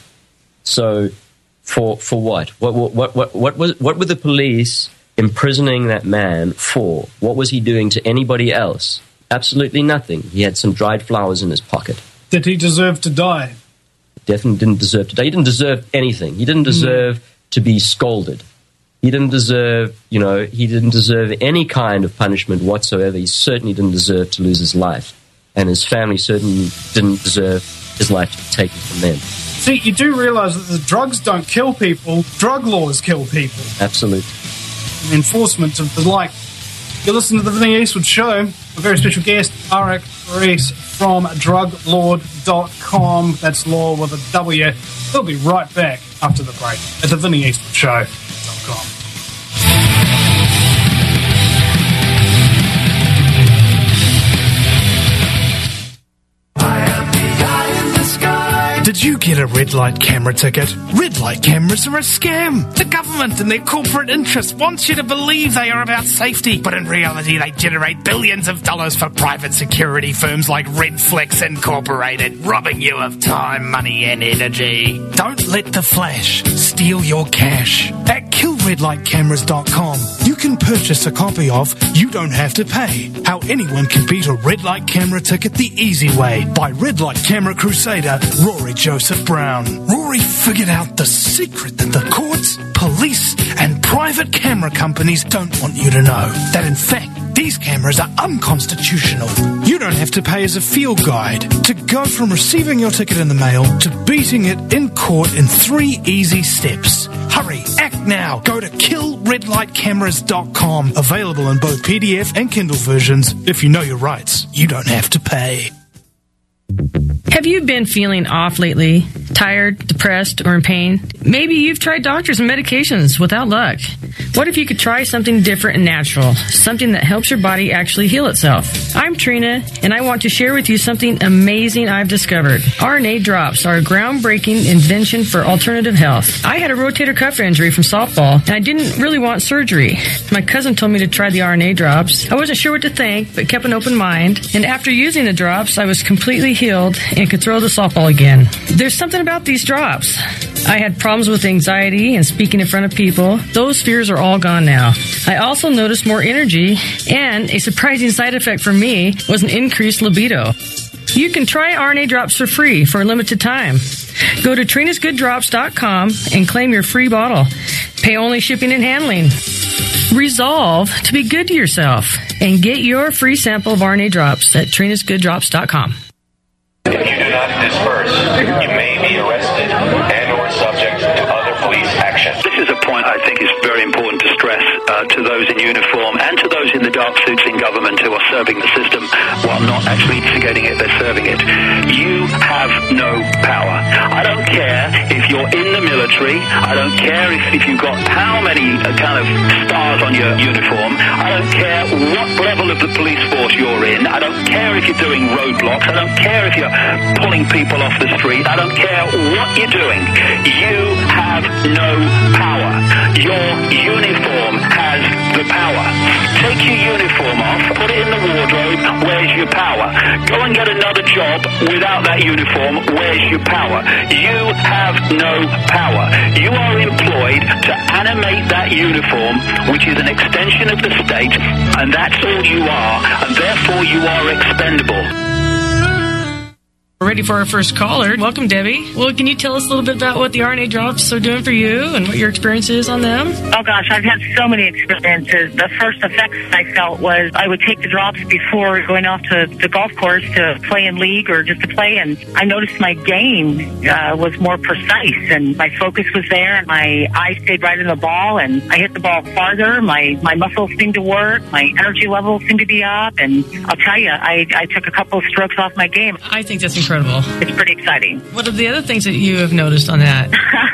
C: So, for for what? What what what what, what was what were the police imprisoning that man for? What was he doing to anybody else? Absolutely nothing. He had some dried flowers in his pocket.
B: Did he deserve to die?
C: Definitely didn't deserve to die. He didn't deserve anything. He didn't deserve mm. to be scolded. He didn't deserve, you know, he didn't deserve any kind of punishment whatsoever. He certainly didn't deserve to lose his life. And his family certainly didn't deserve his life to be taken from them.
B: See, you do realize that the drugs don't kill people, drug laws kill people.
C: Absolutely.
B: And enforcement of the like. You're listening to the Vinnie Eastwood Show. A very special guest, Arik Reese from drug lord dot com. That's law with a W. We'll be right back after the break at the Vinnie Eastwood Show. Com.
A: Did you get a red light camera ticket? Red light cameras are a scam. The government and their corporate interests want you to believe they are about safety, but in reality they generate billions of dollars for private security firms like Redflex Incorporated, robbing you of time, money and energy. Don't let the flash steal your cash. At kill red light cameras dot com, you can purchase a copy of You Don't Have to Pay, How Anyone Can Beat a Red Light Camera Ticket the Easy Way by Red Light Camera Crusader Rory Joseph Brown. Rory figured out the secret that the courts, police and private camera companies don't want you to know. That in fact, these cameras are unconstitutional. You don't have to pay as a field guide to go from receiving your ticket in the mail to beating it in court in three easy steps. Hurry, act now. Go to kill red light cameras dot com. Available in both P D F and Kindle versions. If you know your rights, you don't have to pay.
E: Have you been feeling off lately? Tired, depressed, or in pain? Maybe you've tried doctors and medications without luck. What if you could try something different and natural, something that helps your body actually heal itself? I'm Trina, and I want to share with you something amazing I've discovered. R N A drops are a groundbreaking invention for alternative health. I had a rotator cuff injury from softball, and I didn't really want surgery. My cousin told me to try the R N A drops. I wasn't sure what to think, but kept an open mind. And after using the drops, I was completely healed and could throw the softball again. There's something about these drops. I had problems with anxiety and speaking in front of people. Those fears are all gone now. I also noticed more energy, and a surprising side effect for me was an increased libido. You can try R N A drops for free for a limited time. Go to trinas good drops dot com and claim your free bottle. Pay only shipping and handling. Resolve to be good to yourself and get your free sample of R N A drops at trinas good drops dot com.
D: If you do not disperse, you may be arrested and or subject to other police action.
F: This is a point I think is very important to stress uh, to those in uniform and to those in the dark suits in government who are serving the system while not actually instigating it, they're serving it. You have no power. I don't care if you're in the military. I don't care if, if you've got how many uh, kind of stars on your uniform. I don't care what level of the police force you're in. I don't care if you're doing roadblocks. I don't care if you're pulling people off the street. I don't care what you're doing. You have no power. Your uniform has the power. Take your uniform off, put it in the wardrobe. Where's your power? Go and get another job without that uniform. Where's your power? You have no power. You are employed to animate that uniform, which is an extension of the state, and that's all you are, and therefore you are expendable.
E: We're ready for our first caller. Welcome, Debbie. Well, can you tell us a little bit about what the R N A drops are doing for you and what your experience is on them?
H: Oh, gosh, I've had so many experiences. The first effects I felt was I would take the drops before going off to the golf course to play in league or just to play, and I noticed my game uh, was more precise, and my focus was there, and my eye stayed right in the ball, and I hit the ball farther. My, my muscles seemed to work. My energy levels seemed to be up, and I'll tell you, I, I took a couple of strokes off my game.
E: I think that's incredible.
H: It's pretty exciting.
E: What are the other things that you have noticed on that?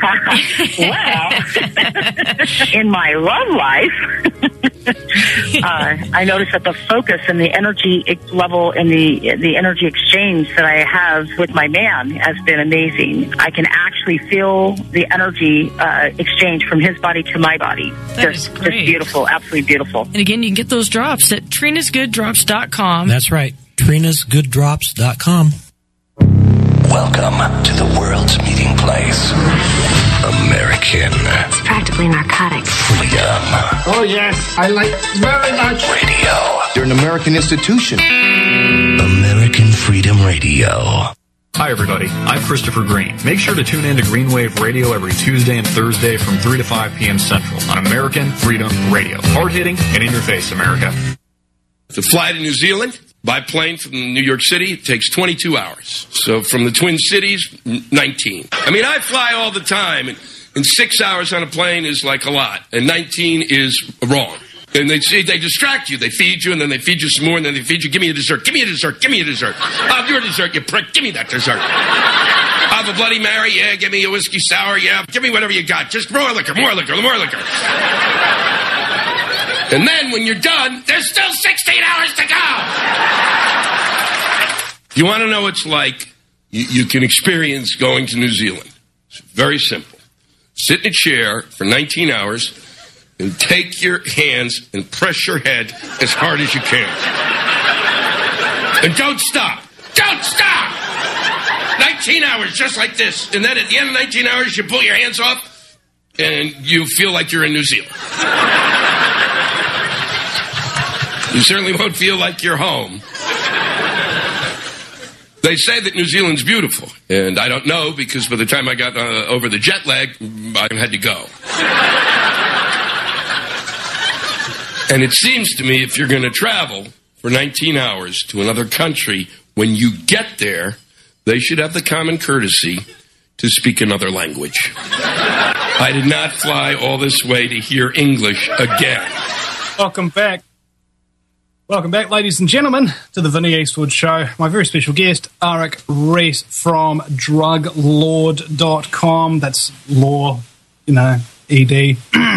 H: Well, in my love life, uh, I noticed that the focus and the energy level and the the energy exchange that I have with my man has been amazing. I can actually feel the energy uh, exchange from his body to my body.
E: That
H: just,
E: is great.
H: Just beautiful, absolutely beautiful.
E: And again, you can get those drops at trinas good drops dot com.
I: That's right, trinas good drops dot com.
J: Welcome to the world's meeting place. American.
G: It's practically narcotic.
J: Freedom.
G: Oh, yes. I like very much.
J: Radio.
X: You're an American institution.
J: American Freedom Radio.
Y: Hi, everybody. I'm Christopher Green. Make sure to tune in to Green Wave Radio every Tuesday and Thursday from three to five p.m. Central on American Freedom Radio. Hard-hitting and in your face, America.
V: To fly to New Zealand by plane from New York City, it takes twenty-two hours. So from the Twin Cities, nineteen. I mean, I fly all the time, and, and six hours on a plane is like a lot, and nineteen is wrong. And they see, they distract you. They feed you, and then they feed you some more, and then they feed you. Give me a dessert. Give me a dessert. Give me a dessert. I'll have your dessert, you prick. Give me that dessert. I'll have a Bloody Mary. Yeah, give me a whiskey sour. Yeah, give me whatever you got. Just more liquor, more liquor, more liquor. And then when you're done, there's still sixteen hours to go. You want to know what it's like? You, you can experience going to New Zealand. It's very simple. Sit in a chair for nineteen hours and take your hands and press your head as hard as you can. And don't stop. Don't stop! nineteen hours, just like this. And then at the end of nineteen hours, you pull your hands off and you feel like you're in New Zealand. You certainly won't feel like you're home. They say that New Zealand's beautiful, and I don't know because by the time I got uh, over the jet lag, I had to go. And it seems to me if you're going to travel for nineteen hours to another country, when you get there, they should have the common courtesy to speak another language. I did not fly all this way to hear English again.
B: Welcome back. Welcome back, ladies and gentlemen, to the Vinnie Eastwood Show. My very special guest, Arik Rees from drug lord dot com. That's law, you know, E D,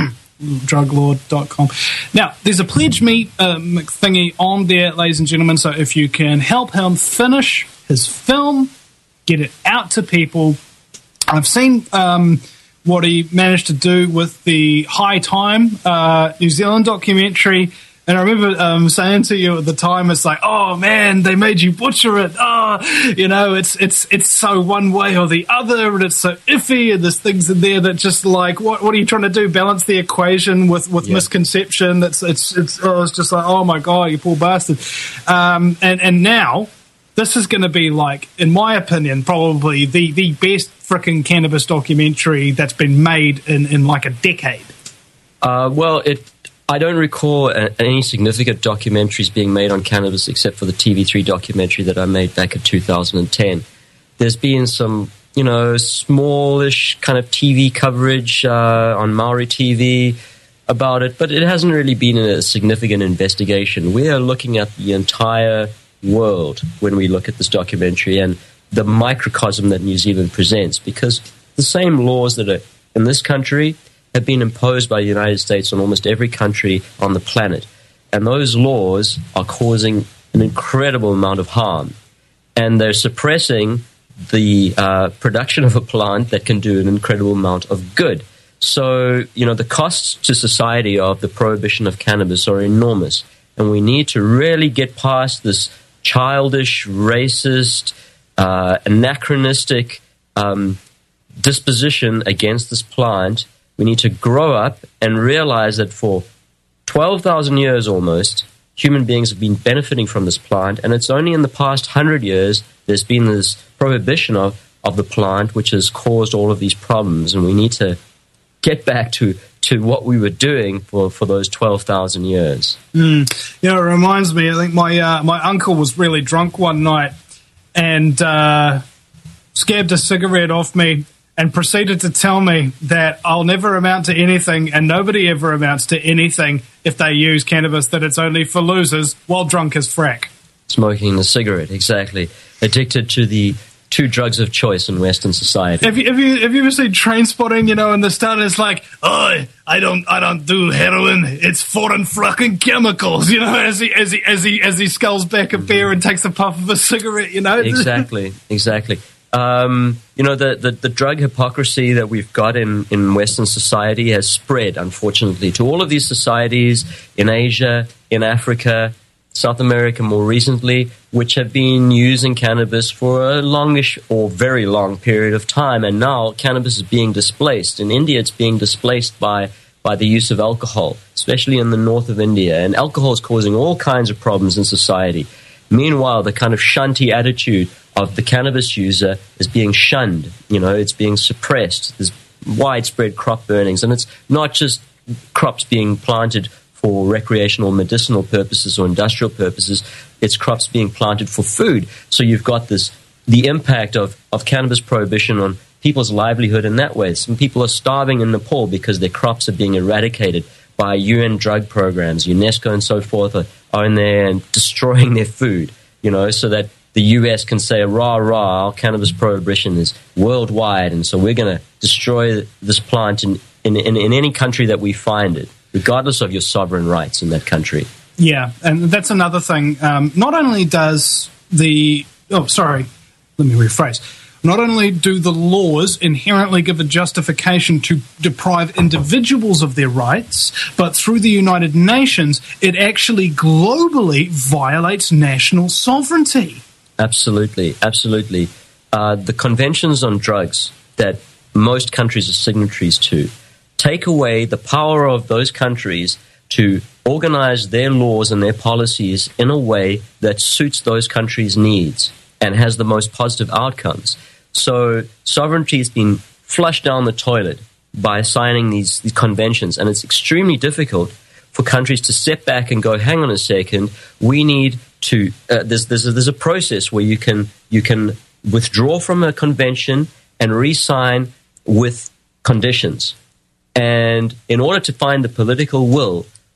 B: drug lord dot com. Now, there's a pledge me um, thingy on there, ladies and gentlemen, so if you can help him finish his film, get it out to people. I've seen um, what he managed to do with the High Time uh, New Zealand documentary. And I remember um, saying to you at the time, it's like, oh man, they made you butcher it. Oh, you know, it's it's it's so one way or the other, and it's so iffy, and there's things in there that just like, what what are you trying to do? Balance the equation with, with yeah. misconception. That's it's it's oh, it's just like, oh my god, you poor bastard. Um, and and now this is going to be like, in my opinion, probably the the best frickin' cannabis documentary that's been made in in like a decade.
C: Uh, well, it. I don't recall a, any significant documentaries being made on cannabis except for the T V three documentary that I made back in two thousand ten. There's been some, you know, smallish kind of T V coverage uh, on Maori T V about it, but it hasn't really been a significant investigation. We are looking at the entire world when we look at this documentary and the microcosm that New Zealand presents, because the same laws that are in this country have been imposed by the United States on almost every country on the planet. And those laws are causing an incredible amount of harm. And they're suppressing the uh, production of a plant that can do an incredible amount of good. So, you know, the costs to society of the prohibition of cannabis are enormous. And we need to really get past this childish, racist, uh, anachronistic um, disposition against this plant. We need to grow up and realize that for twelve thousand years almost, human beings have been benefiting from this plant, and it's only in the past one hundred years there's been this prohibition of, of the plant, which has caused all of these problems, and we need to get back to, to what we were doing for, for those twelve thousand years.
B: Mm. You know, it reminds me, I think my, uh, my uncle was really drunk one night and uh, scabbed a cigarette off me, and proceeded to tell me that I'll never amount to anything and nobody ever amounts to anything if they use cannabis, that it's only for losers, while drunk as frack.
C: Smoking the cigarette, exactly. Addicted to the two drugs of choice in Western society.
B: Have you, have you, have you ever seen Trainspotting, you know, and the start is like, oh, I don't I don't do heroin, it's foreign fucking chemicals, you know, as he as he as he as he sculls back a beer and takes a puff of a cigarette, you know?
C: Exactly, exactly. Um, you know, the, the, the drug hypocrisy that we've got in, in Western society has spread, unfortunately, to all of these societies in Asia, in Africa, South America more recently, which have been using cannabis for a longish or very long period of time. And now cannabis is being displaced. In India, it's being displaced by, by the use of alcohol, especially in the north of India. And alcohol is causing all kinds of problems in society. Meanwhile, the kind of shunty attitude of the cannabis user is being shunned. You know, it's being suppressed. There's widespread crop burnings, and it's not just crops being planted for recreational medicinal purposes or industrial purposes. It's crops being planted for food. So you've got this, the impact of, of cannabis prohibition on people's livelihood in that way. Some people are starving in Nepal because their crops are being eradicated by U N drug programs. UNESCO and so forth are, are in there and destroying their food, you know, so that the U S can say, rah, rah, our cannabis prohibition is worldwide, and so we're going to destroy this plant in, in, in, in any country that we find it, regardless of your sovereign rights in that country.
B: Yeah, and that's another thing. Um, not only does the... Oh, sorry, let me rephrase. Not only do the laws inherently give a justification to deprive individuals of their rights, but through the United Nations, it actually globally violates national sovereignty.
C: Absolutely, absolutely. Uh, the conventions on drugs that most countries are signatories to take away the power of those countries to organize their laws and their policies in a way that suits those countries' needs and has the most positive outcomes. So sovereignty has been flushed down the toilet by signing these, these conventions, and it's extremely difficult for countries to step back and go, hang on a second, we need to, uh, there's, there's, a, there's a process where you can, you can withdraw from a convention and re-sign with conditions. And in order to find the political will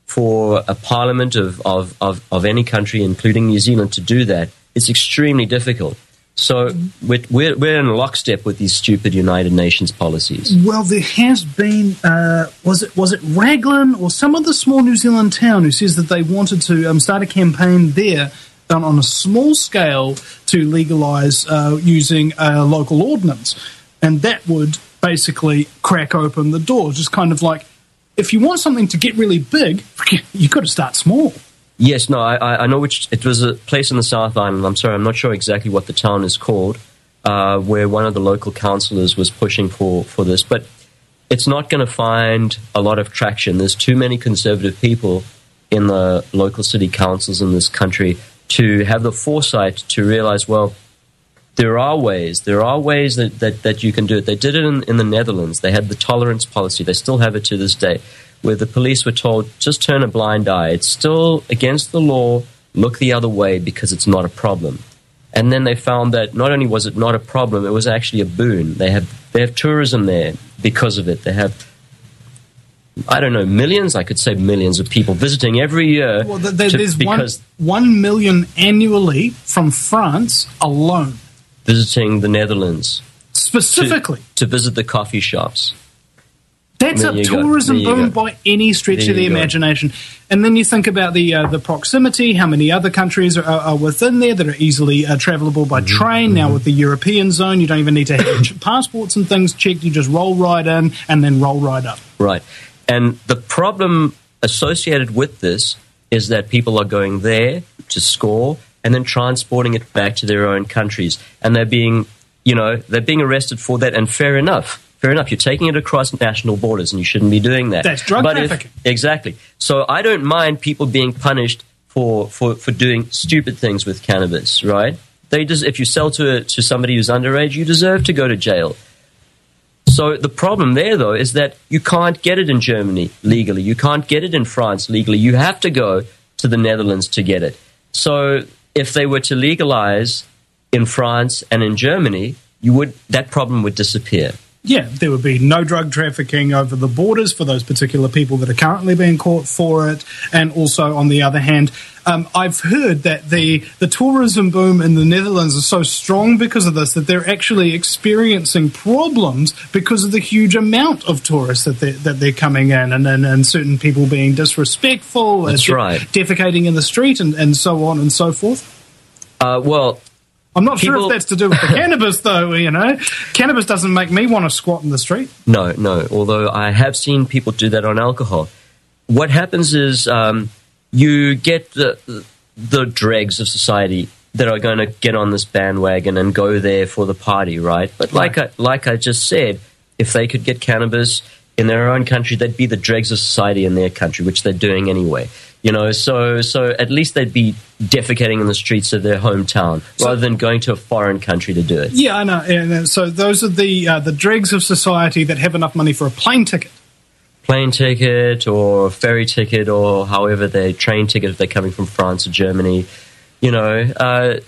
C: for a parliament of, of, of, of any country, including New Zealand, to do that, it's extremely difficult. So we're, we're, we're in lockstep with these stupid United Nations policies.
B: Well, there has been, uh, was it was it Raglan or some other small New Zealand town who says that they wanted to um, start a campaign there on, on a small scale to legalise uh, using a local ordinance. And that would basically crack open the door. Just kind of like, if you want something to get really big, you've got to start small.
C: Yes, no, I, I know which. It was a place in the South Island. I'm sorry, I'm not sure exactly what the town is called, uh, where one of the local councillors was pushing for, for this. But it's not going to find a lot of traction. There's too many conservative people in the local city councils in this country to have the foresight to realize, well, there are ways. There are ways that, that, that you can do it. They did it in, in the Netherlands. They had the tolerance policy. They still have it to this day, where the police were told, just turn a blind eye. It's still against the law. Look the other way because it's not a problem. And then they found that not only was it not a problem, it was actually a boon. They have they have tourism there because of it. They have, I don't know, millions, I could say millions of people visiting every year.
B: Well, there,
C: to,
B: there's
C: because
B: one, one million annually from France alone.
C: Visiting the Netherlands.
B: Specifically.
C: To, to visit the coffee shops.
B: That's a tourism boom by any stretch
C: there
B: of the
C: go.
B: imagination. And then you think about the uh, the proximity, how many other countries are, are within there that are easily uh, travelable by
C: Mm-hmm.
B: train. Mm-hmm. Now with the European zone, you don't even need to have passports and things checked. You just roll right in and then roll right up.
C: Right. And the problem associated with this is that people are going there to score and then transporting it back to their own countries. And they're being, you know, they're being arrested for that. And fair enough. Fair enough, you're taking it across national borders and you shouldn't be doing that.
B: That's drug
C: but
B: trafficking.
C: If, exactly. So I don't mind people being punished for, for, for doing stupid things with cannabis, right? They just, if you sell to, a, to somebody who's underage, you deserve to go to jail. So the problem there, though, is that you can't get it in Germany legally. You can't get it in France legally. You have to go to the Netherlands to get it. So if they were to legalize in France and in Germany, you would that problem would disappear.
B: Yeah, there would be no drug trafficking over the borders for those particular people that are currently being caught for it. And also, on the other hand, um, I've heard that the, the tourism boom in the Netherlands is so strong because of this that they're actually experiencing problems because of the huge amount of tourists that they're, that they're coming in and, and, and certain people being disrespectful,
C: That's
B: uh,
C: right.
B: defecating in the street and, and so on and so forth.
C: Uh, well...
B: I'm not
C: People,
B: sure if that's to do with the cannabis, though, you know. Cannabis doesn't make me want to squat in the street.
C: No, no, although I have seen people do that on alcohol. What happens is um, you get the, the dregs of society that are going to get on this bandwagon and go there for the party, right? But like I, like I just said, if they could get cannabis in their own country, they'd be the dregs of society in their country, which they're doing anyway. You know, so so at least they'd be defecating in the streets of their hometown
B: So-
C: rather than going to a foreign country to do it.
B: Yeah, I know. And uh, so those are the uh, the dregs of society that have enough money for a plane ticket.
C: Plane ticket or ferry ticket or however they train ticket if they're coming from France or Germany. You know, uh,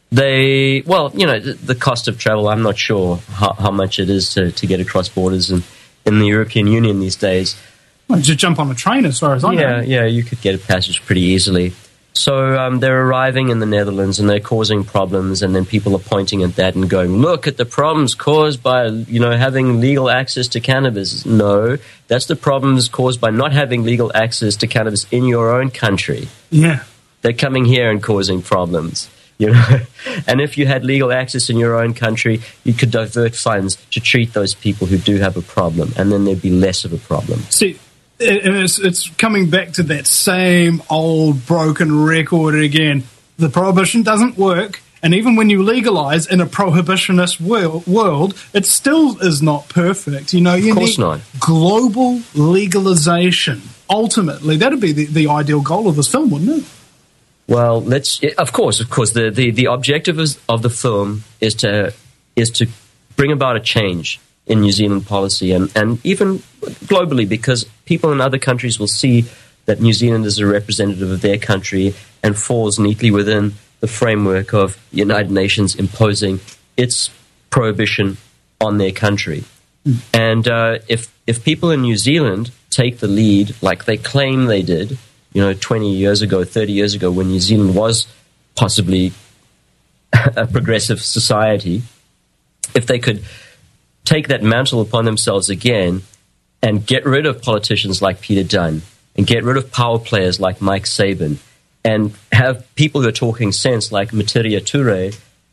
C: they, well, you know, the, the cost of travel, I'm not sure how, how much it is to, to get across borders in, in the European Union these days.
B: Well, just jump on a train as far as I
C: yeah,
B: know.
C: yeah, you could get a passage pretty easily. So um, they're arriving in the Netherlands and they're causing problems, and then people are pointing at that and going, look at the problems caused by, you know, having legal access to cannabis. No, that's the problems caused by not having legal access to cannabis in your own country.
B: Yeah.
C: They're coming here and causing problems, you know. And if you had legal access in your own country, you could divert funds to treat those people who do have a problem, and then there'd be less of a problem.
B: See, and it's, it's coming back to that same old broken record again. The prohibition doesn't work, and even when you legalize in a prohibitionist world, world it still is not perfect. You know, you
C: Of course
B: need
C: not.
B: global legalization. Ultimately, that'd be the, the ideal goal of this film, wouldn't it?
C: Well, let's. Of course, of course. The, the, the objective is, of the film is to is to bring about a change in New Zealand policy and, and even globally, because people in other countries will see that New Zealand is a representative of their country and falls neatly within the framework of the United Nations imposing its prohibition on their country.
B: Mm.
C: And uh, if if people in New Zealand take the lead, like they claim they did, you know, twenty years ago, thirty years ago, when New Zealand was possibly a progressive society, if they could take that mantle upon themselves again and get rid of politicians like Peter Dunn and get rid of power players like Mike Saban and have people who are talking sense like Matiria Ture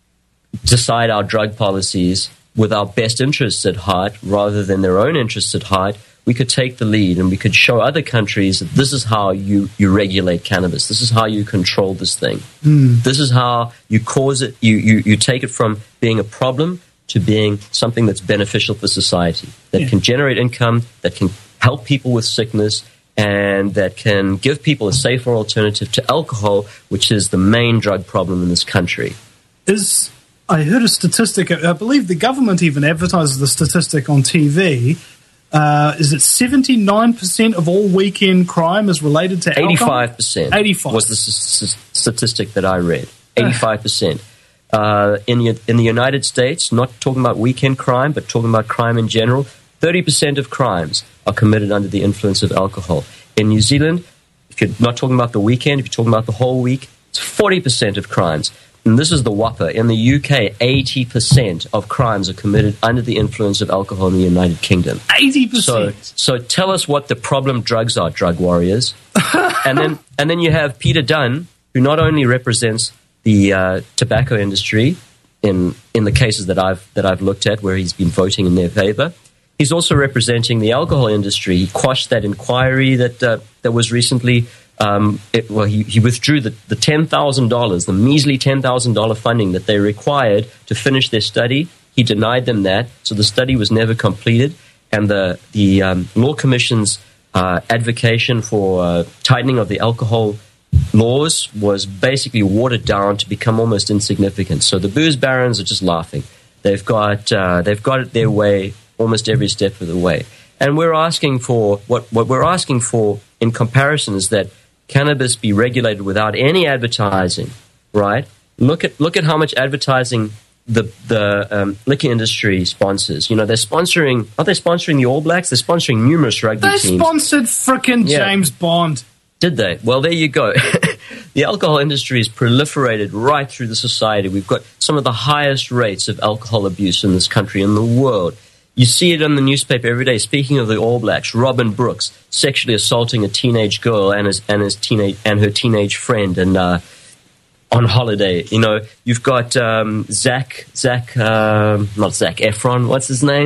C: decide our drug policies with our best interests at heart rather than their own interests at heart, we could take the lead and we could show other countries that this is how you, you regulate cannabis. This is how you control this thing.
B: Mm.
C: This is how you cause it, you, you, you take it from being a problem to being something that's beneficial for society, that
B: Yeah.
C: can generate income, that can help people with sickness, and that can give people a safer alternative to alcohol, which is the main drug problem in this country.
B: Is I heard a statistic, I believe the government even advertises the statistic on T V. Uh, is it seventy-nine percent of all weekend crime is related to alcohol?
C: eighty-five percent
B: eighty-five
C: was the s- s- statistic that I read. eighty-five percent. Uh, in, the, in the United States, not talking about weekend crime, but talking about crime in general, thirty percent of crimes are committed under the influence of alcohol. In New Zealand, if you're not talking about the weekend, if you're talking about the whole week, it's forty percent of crimes. And this is the whopper. In the U K, eighty percent of crimes are committed under the influence of alcohol in the United Kingdom.
B: eighty percent.
C: So, so tell us what the problem drugs are, drug warriors. and then and then you have Peter Dunn, who not only represents the uh, tobacco industry in in the cases that I've that I've looked at where he's been voting in their favor, he's also representing the alcohol industry. He quashed that inquiry that uh, that was recently. Um, it, well, he, he withdrew the, the ten thousand dollars, the measly ten thousand dollars funding that they required to finish their study. He denied them that, so the study was never completed. And the the um, Law Commission's uh, advocation for uh, tightening of the alcohol laws was basically watered down to become almost insignificant. So the booze barons are just laughing. They've got uh, they've got it their way almost every step of the way. And we're asking for what what we're asking for in comparison is that cannabis be regulated without any advertising, right? Look at look at how much advertising the the um, liquor industry sponsors. You know, they're sponsoring. Are they sponsoring the All Blacks? They're sponsoring numerous rugby
B: They
C: teams.
B: sponsored frickin'
C: Yeah.
B: James Bond.
C: Did they? Well, there you go. The alcohol industry is proliferated right through the society. We've got some of the highest rates of alcohol abuse in this country, in the world. You see it in the newspaper every day. Speaking of the All Blacks, Robin Brooks sexually assaulting a teenage girl and his and his teenage and her teenage friend, and uh, on holiday. You know, you've got um, Zach Zach um, not Zach Efron. What's his name?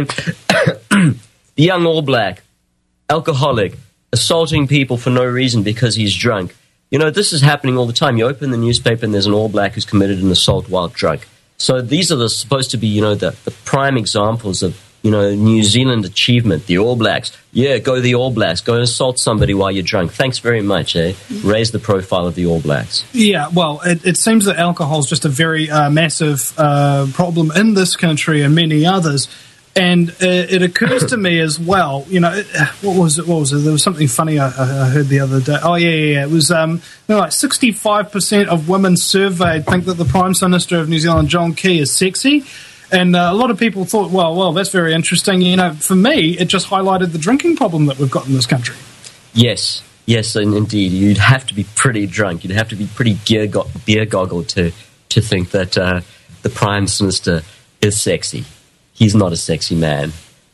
C: The young All Black, alcoholic, assaulting people for no reason because he's drunk. You know, this is happening all the time. You open the newspaper and there's an All Black who's committed an assault while drunk. So these are the, supposed to be, you know, the, the prime examples of, you know, New Zealand achievement, the All Blacks. Yeah, go the All Blacks. Go and assault somebody while you're drunk. Thanks very much, eh? Raise the profile of the All Blacks.
B: Yeah, well, it, it seems that alcohol is just a very uh, massive uh, problem in this country and many others. And uh, it occurs to me as well, you know, it, what was it? What was it? There was something funny I, I heard the other day. Oh, yeah, yeah, yeah. It was um, you know, like sixty-five percent of women surveyed think that the Prime Minister of New Zealand, John Key, is sexy. And uh, a lot of people thought, well, well, that's very interesting. You know, for me, it just highlighted the drinking problem that we've got in this country.
C: Yes, yes, and indeed. You'd have to be pretty drunk. You'd have to be pretty gear go- beer goggled to, to think that uh, the Prime Minister is sexy. He's not a sexy man.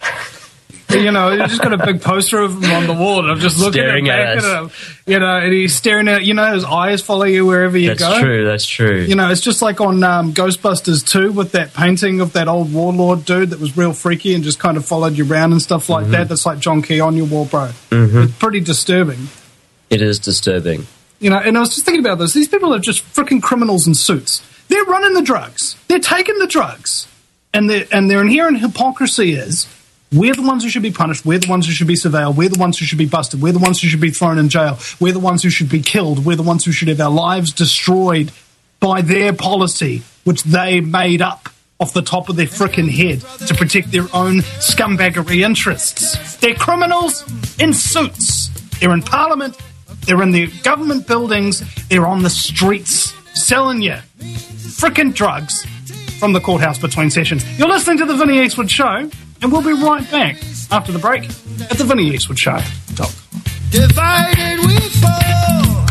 B: You know, he's just got a big poster of him on the wall, and I'm just looking
C: Staring
B: at,
C: at
B: back
C: us.
B: at him. You know, and he's staring at, you know, his eyes follow you wherever you
C: That's
B: go.
C: true, that's true.
B: You know, it's just like on um, Ghostbusters two with that painting of that old warlord dude that was real freaky and just kind of followed you around and stuff like
C: Mhm.
B: that. That's like John Key on your wall, bro.
C: Mhm.
B: It's pretty disturbing.
C: It is disturbing.
B: You know, and I was just thinking about this. These people are just freaking criminals in suits. They're running the drugs. They're taking the drugs. And, they're, and their inherent hypocrisy is we're the ones who should be punished. We're the ones who should be surveilled. We're the ones who should be busted. We're the ones who should be thrown in jail. We're the ones who should be killed. We're the ones who should have our lives destroyed by their policy, which they made up off the top of their frickin' head to protect their own scumbaggery interests. They're criminals in suits. They're in Parliament. They're in the government buildings. They're on the streets selling you frickin' drugs from the courthouse between sessions. You're listening to The Vinnie Eastwood Show, and we'll be right back after the break at the Vinnie Eastwood Show.
K: Divided we fall.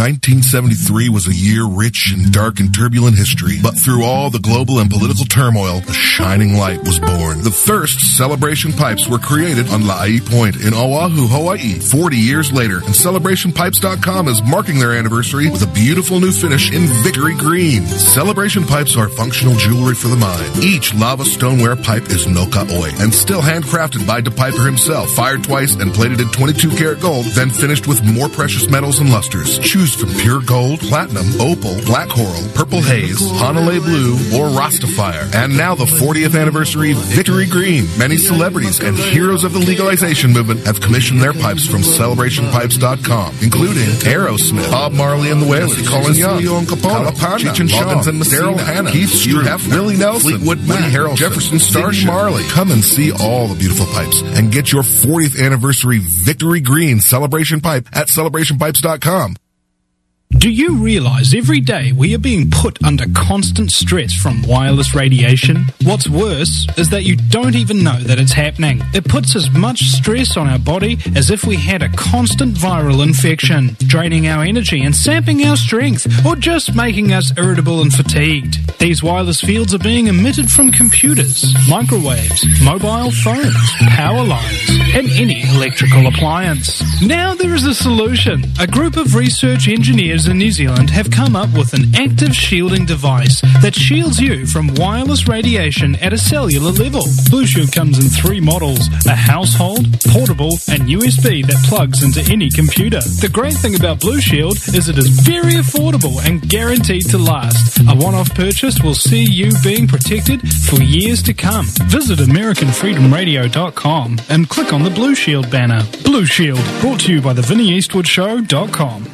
K: nineteen seventy-three was a year rich in dark and turbulent history, but through all the global and political turmoil, a shining light was born. The Thirst Celebration Pipes were created on La'i Point in Oahu, Hawaii, forty years later, and Celebration Pipes dot com is marking their anniversary with a beautiful new finish in Victory Green. Celebration Pipes are functional jewelry for the mind. Each lava stoneware pipe is no ka'oi and still handcrafted by DePiper himself, fired twice and plated in twenty-two karat gold, then finished with more precious metals and lusters. Choose from pure gold, platinum, opal, black coral, purple haze, Hanalei blue, or Rastafire. And now the fortieth anniversary Victory Green. Many celebrities and heroes of the legalization movement have commissioned their pipes from Celebration Pipes dot com, including Aerosmith, Bob Marley and the Wailers, Colin Young, Leon Capone, Cheech and Chong, and Daryl Hannah, Keith Stewart, Willie Nelson, Fleetwood Mac, Harrelson, Jefferson Starship, Marley. Come and see all the beautiful pipes and get your fortieth anniversary Victory Green Celebration Pipe at Celebration Pipes dot com.
B: Do you realize every day we are being put under constant stress from wireless radiation? What's worse is that you don't even know that it's happening. It puts as much stress on our body as if we had a constant viral infection, draining our energy and sapping our strength, or just making us irritable and fatigued. These wireless fields are being emitted from computers, microwaves, mobile phones, power lines, and any electrical appliance. Now there is a solution. A group of research engineers in New Zealand have come up with an active shielding device that shields you from wireless radiation at a cellular level. Blue Shield comes in three models: a household, portable, and U S B that plugs into any computer. The great thing about Blue Shield is it is very affordable and guaranteed to last. A one-off purchase will see you being protected for years to come. Visit American Freedom Radio dot com and click on the Blue Shield banner. Blue Shield, brought to you by the Vinnie Eastwood Show dot com.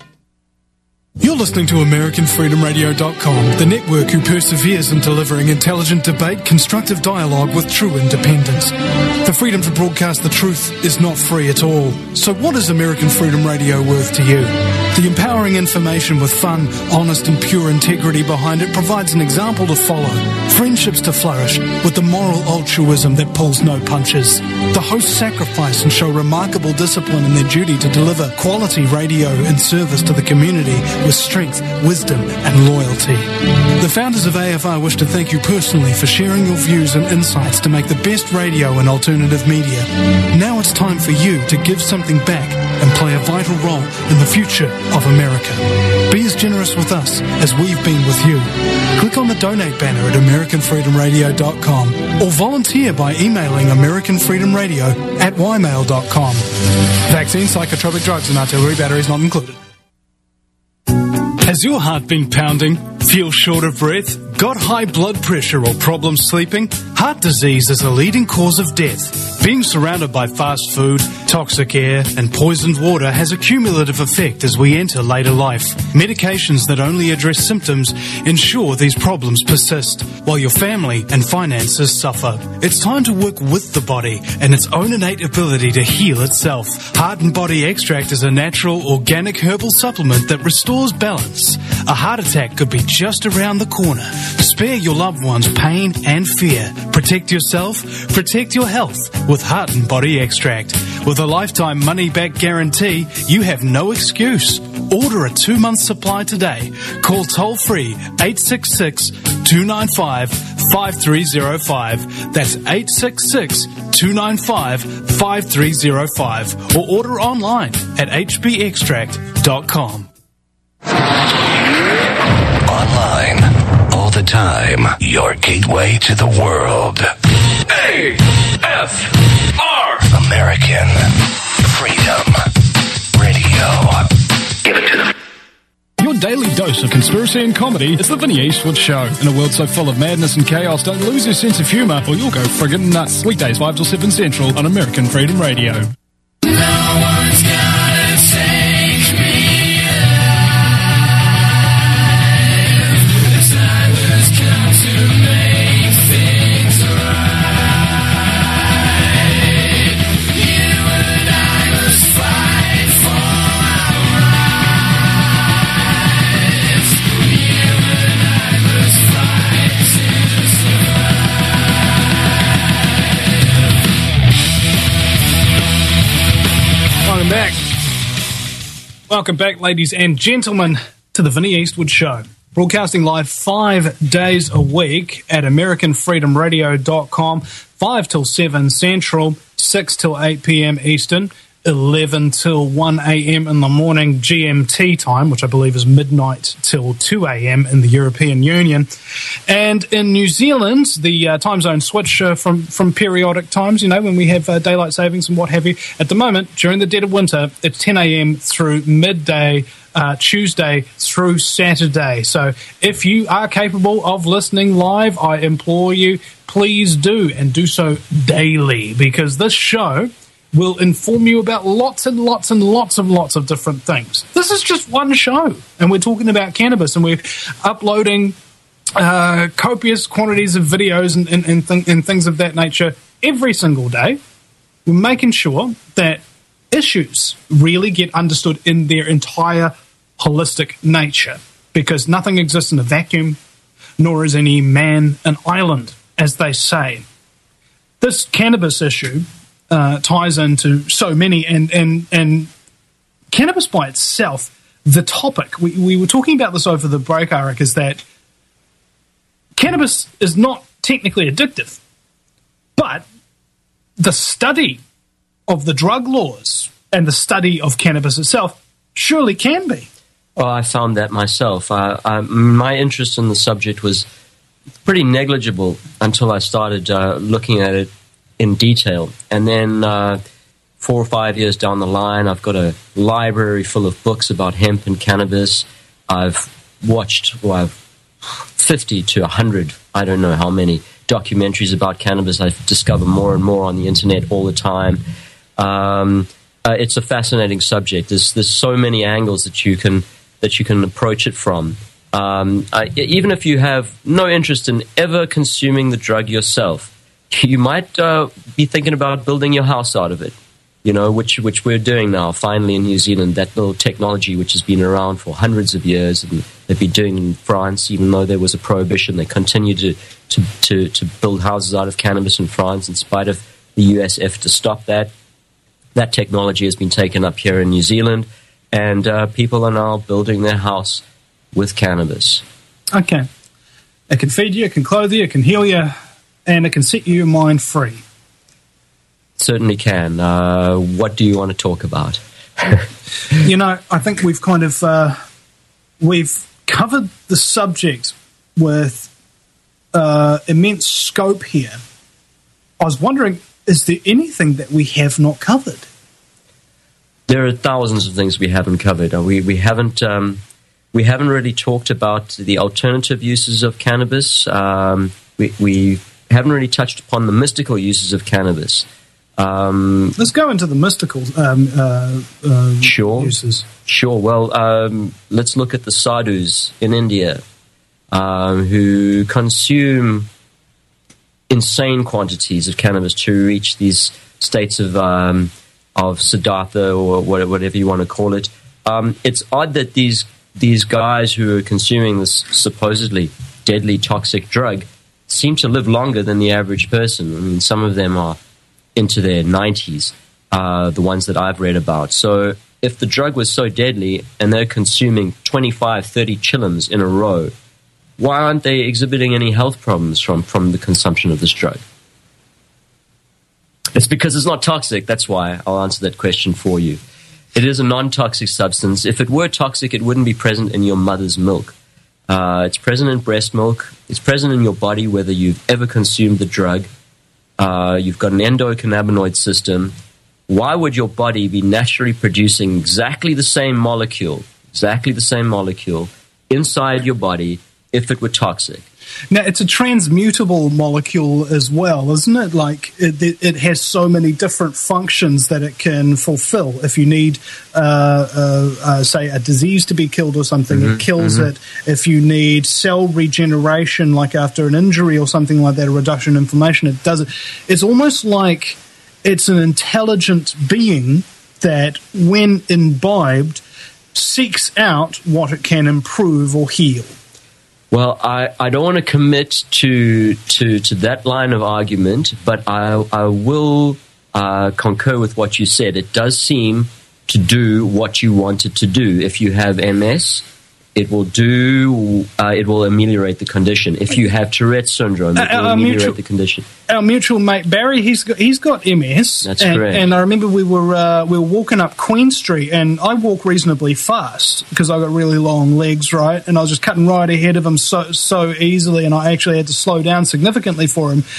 B: You're listening to American Freedom Radio dot com, the network who perseveres in delivering intelligent debate, constructive dialogue with true independence. The freedom to broadcast the truth is not free at all. So what is American Freedom Radio worth to you? The empowering information with fun, honest and pure integrity behind it provides an example to follow, friendships to flourish, with the moral altruism that pulls no punches. The hosts sacrifice and show remarkable discipline in their duty to deliver quality radio in service to the community with strength, wisdom and loyalty. The founders of A F R wish to thank you personally for sharing your views and insights to make the best radio and alternative media. Now it's time for you to give something back and play a vital role in the future of America. Be as generous with us as we've been with you. Click on the donate banner at American Freedom Radio dot com or volunteer by emailing American Freedom Radio at Y mail dot com. Vaccine, psychotropic drugs and artillery batteries not included. Has your heart been pounding? Feel short of breath? Got high blood pressure or problems sleeping? Heart disease is a leading cause of death. Being surrounded by fast food, toxic air and poisoned water has a cumulative effect as we enter later life. Medications that only address symptoms ensure these problems persist, while your family and finances suffer. It's time to work with the body and its own innate ability to heal itself. Heart and Body Extract is a natural, organic herbal supplement that restores balance. A heart attack could be just around the corner. Spare your loved ones pain and fear. Protect yourself, protect your health with Heart and Body Extract. With a lifetime money-back guarantee, you have no excuse. Order a two-month supply today. Call toll-free eight six six, two nine five, five three zero five. That's eight six six, two nine five, five three zero five. Or order online at H B extract dot com.
J: Online, all the time, your gateway to the world.
U: A F R
J: American Freedom Radio.
U: Give it to them.
B: Your daily dose of conspiracy and comedy is the Vinnie Eastwood Show. In a world so full of madness and chaos, don't lose your sense of humour or you'll go friggin' nuts. Weekdays five till seven Central on American Freedom Radio.
O: No one's gonna take me alive. The time has come to make things right. You and I must fight for our rights. You and I must fight to survive.
B: On Welcome back, ladies and gentlemen, to the Vinnie Eastwood Show. Broadcasting live five days a week at American Freedom Radio dot com, five till seven Central, six till eight p.m. Eastern, eleven till one a.m. in the morning G M T time, which I believe is midnight till two a.m. in the European Union. And in New Zealand, the uh, time zone switch uh, from, from periodic times, you know, when we have uh, daylight savings and what have you. At the moment, during the dead of winter, it's ten a.m. through midday, uh, Tuesday through Saturday. So if you are capable of listening live, I implore you, please do, and do so daily, because this show will inform you about lots and lots and lots and lots of different things. This is just one show, and we're talking about cannabis, and we're uploading uh, copious quantities of videos and, and, and, th- and things of that nature every single day. We're making sure that issues really get understood in their entire holistic nature, because nothing exists in a vacuum, nor is any man an island, as they say. This cannabis issue Uh, ties into so many, and, and, and cannabis by itself, the topic, we, we were talking about this over the break, Arik, is that cannabis is not technically addictive, but the study of the drug laws and the study of cannabis itself surely can be.
C: Well, I found that myself. Uh, I, my interest in the subject was pretty negligible until I started uh, looking at it in detail. And then uh, four or five years down the line, I've got a library full of books about hemp and cannabis. I've watched well, I've fifty to one hundred, I don't know how many, documentaries about cannabis. I discover more and more on the internet all the time. Um, uh, it's a fascinating subject. There's there's so many angles that you can that you can approach it from. Um, I, even if you have no interest in ever consuming the drug yourself, you might uh, be thinking about building your house out of it, you know, which which we're doing now, finally in New Zealand, that little technology which has been around for hundreds of years, and they've been doing in France, even though there was a prohibition. They continue to, to, to, to build houses out of cannabis in France in spite of the U S effort to stop that. That technology has been taken up here in New Zealand, and uh, people are now building their house with cannabis.
B: Okay. It can feed you, it can clothe you, it can heal you, and it can set your mind free.
C: Certainly can. Uh, what do you want to talk about?
B: You know, I think we've kind of uh, we've covered the subject with uh, immense scope here. I was wondering, is there anything that we have not covered?
C: There are thousands of things we haven't covered. Uh, we we haven't um, we haven't really talked about the alternative uses of cannabis. Um, we we haven't really touched upon the mystical uses of cannabis. Um,
B: Let's go into the mystical um, uh, uh,
C: sure,
B: uses.
C: Sure. Well, um, let's look at the sadhus in India um, who consume insane quantities of cannabis to reach these states of um, of siddhartha, or whatever you want to call it. Um, it's odd that these these guys who are consuming this supposedly deadly toxic drug seem to live longer than the average person. I mean, some of them are into their nineties, uh, the ones that I've read about. So if the drug was so deadly and they're consuming twenty-five, thirty chillums in a row, why aren't they exhibiting any health problems from, from the consumption of this drug? It's because it's not toxic. That's why. I'll answer that question for you. It is a non-toxic substance. If it were toxic, it wouldn't be present in your mother's milk. Uh, it's present in breast milk. It's present in your body, whether you've ever consumed the drug. Uh, you've got an endocannabinoid system. Why would your body be naturally producing exactly the same molecule, exactly the same molecule inside your body if it were toxic?
B: Now, it's a transmutable molecule as well, isn't it? Like, it, it, it has so many different functions that it can fulfill. If you need, uh, uh, uh, say, a disease to be killed or something,
C: Mm-hmm,
B: it kills
C: mm-hmm.
B: it. If you need cell regeneration, like after an injury or something like that, a reduction in inflammation, it does it. It's almost like it's an intelligent being that, when imbibed, seeks out what it can improve or heal.
C: Well, I, I don't want to commit to to to that line of argument, but I I will uh, concur with what you said. It does seem to do what you want it to do. If you have M S, it will do. Uh, it will ameliorate the condition. If you have Tourette's syndrome, it will
B: Uh, uh,
C: ameliorate
B: mutual-
C: the condition.
B: Our mutual mate Barry, he's got, he's got M S.
C: That's
B: and,
C: correct.
B: And I remember we were uh, we were walking up Queen Street, and I walk reasonably fast because I got really long legs, right? And I was just cutting right ahead of him so so easily, and I actually had to slow down significantly for him.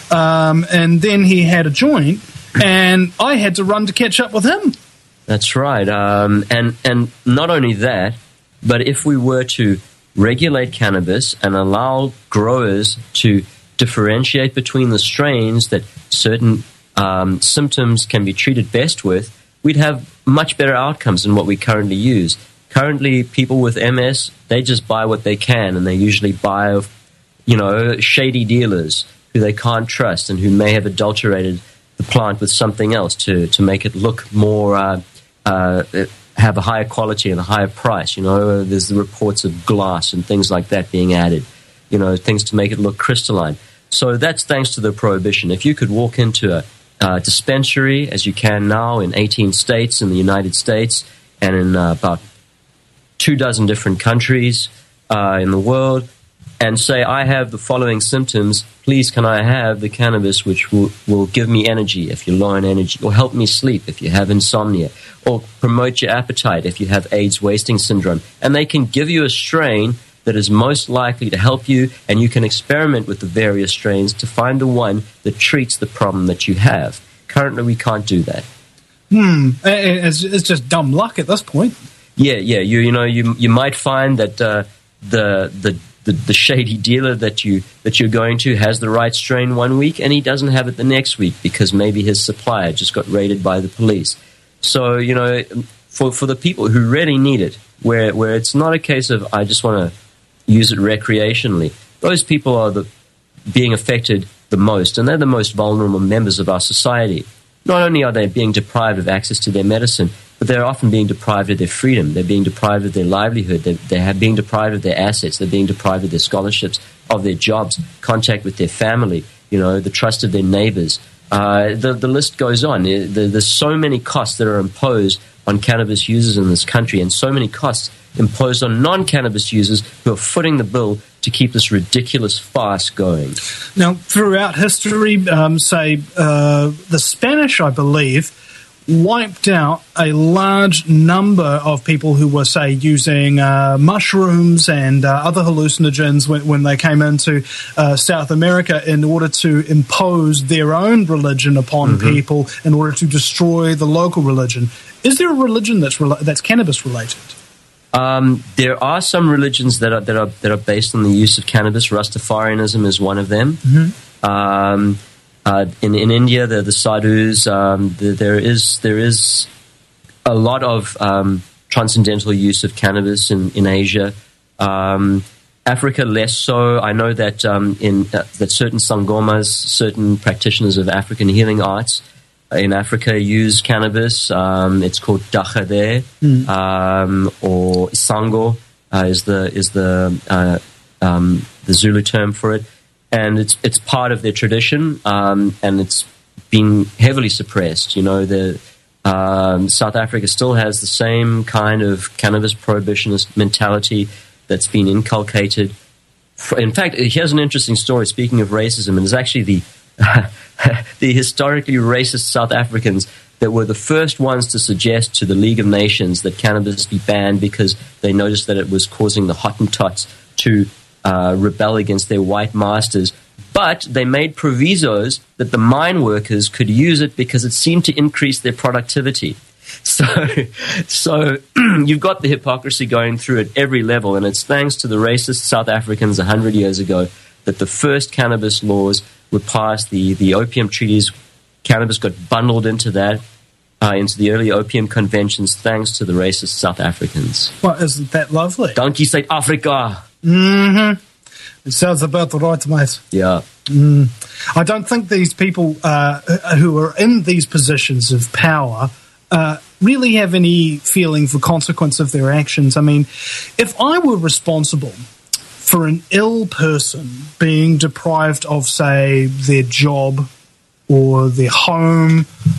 B: Um, and then he had a joint, and I had to run to catch up with him.
C: That's right. Um, and and not only that, but if we were to regulate cannabis and allow growers to differentiate between the strains that certain um, symptoms can be treated best with, we'd have much better outcomes than what we currently use. Currently, people with M S, they just buy what they can, and they usually buy of, you know, shady dealers who they can't trust and who may have adulterated the plant with something else to, to make it look more... Uh, uh, have a higher quality and a higher price. You know, there's the reports of glass and things like that being added, you know, things to make it look crystalline. So that's thanks to the prohibition. If you could walk into a uh, dispensary, as you can now in eighteen states in the United States and in uh, about two dozen different countries uh, in the world, and say, I have the following symptoms, please can I have the cannabis which will, will give me energy if you're low on energy, or help me sleep if you have insomnia, or promote your appetite if you have AIDS wasting syndrome. And they can give you a strain that is most likely to help you, and you can experiment with the various strains to find the one that treats the problem that you have. Currently, we can't do that.
B: Hmm, it's, it's just dumb luck at this point.
C: Yeah, yeah, you you know, you you might find that uh, the the The, the shady dealer that you that you're going to has the right strain one week, and he doesn't have it the next week because maybe his supplier just got raided by the police. So, you know, for for the people who really need it, where where it's not a case of I just want to use it recreationally, those people are the being affected the most, and they're the most vulnerable members of our society. Not only are they being deprived of access to their medicine, but they're often being deprived of their freedom. They're being deprived of their livelihood. They're, they're being deprived of their assets. They're being deprived of their scholarships, of their jobs, contact with their family, you know, the trust of their neighbors. Uh, the, the list goes on. There, there's so many costs that are imposed on cannabis users in this country, and so many costs imposed on non-cannabis users who are footing the bill to keep this ridiculous farce going.
B: Now, throughout history, um, say, uh, the Spanish, I believe, wiped out a large number of people who were, say, using uh, mushrooms and uh, other hallucinogens when, when they came into uh, South America in order to impose their own religion upon
C: Mm-hmm.
B: people in order to destroy the local religion. Is there a religion that's rela- that's cannabis related?
C: Um, there are some religions that are that are that are based on the use of cannabis. Rastafarianism is one of them.
B: Mm-hmm.
C: Um, uh, in in India, the the sadhus. Um, the, there is there is a lot of um, transcendental use of cannabis in in Asia. Um, Africa less so. I know that um, in uh, that certain sangomas, certain practitioners of African healing arts in Africa use cannabis. Um, it's called dachade,
B: Mm.
C: um, or isango uh, is the is the uh, um, the Zulu term for it, and it's it's part of their tradition, um, and it's been heavily suppressed. You know, the um, South Africa still has the same kind of cannabis prohibitionist mentality that's been inculcated. In fact, here's an interesting story. Speaking of racism, and it's actually the the historically racist South Africans that were the first ones to suggest to the League of Nations that cannabis be banned because they noticed that it was causing the Hottentots to uh, rebel against their white masters. But they made provisos that the mine workers could use it because it seemed to increase their productivity. So, so you've got the hypocrisy going through at every level, and it's thanks to the racist South Africans one hundred years ago that the first cannabis laws were passed, the, the opium treaties. Cannabis got bundled into that, uh, into the early opium conventions, thanks to the racist South Africans.
B: Well, isn't that lovely?
C: Dankie South Africa.
B: Mm-hmm. It sounds about the right, mate.
C: Yeah.
B: Mm. I don't think these people uh, who are in these positions of power uh, really have any feeling for consequence of their actions. I mean, if I were responsible for an ill person being deprived of, say, their job or their home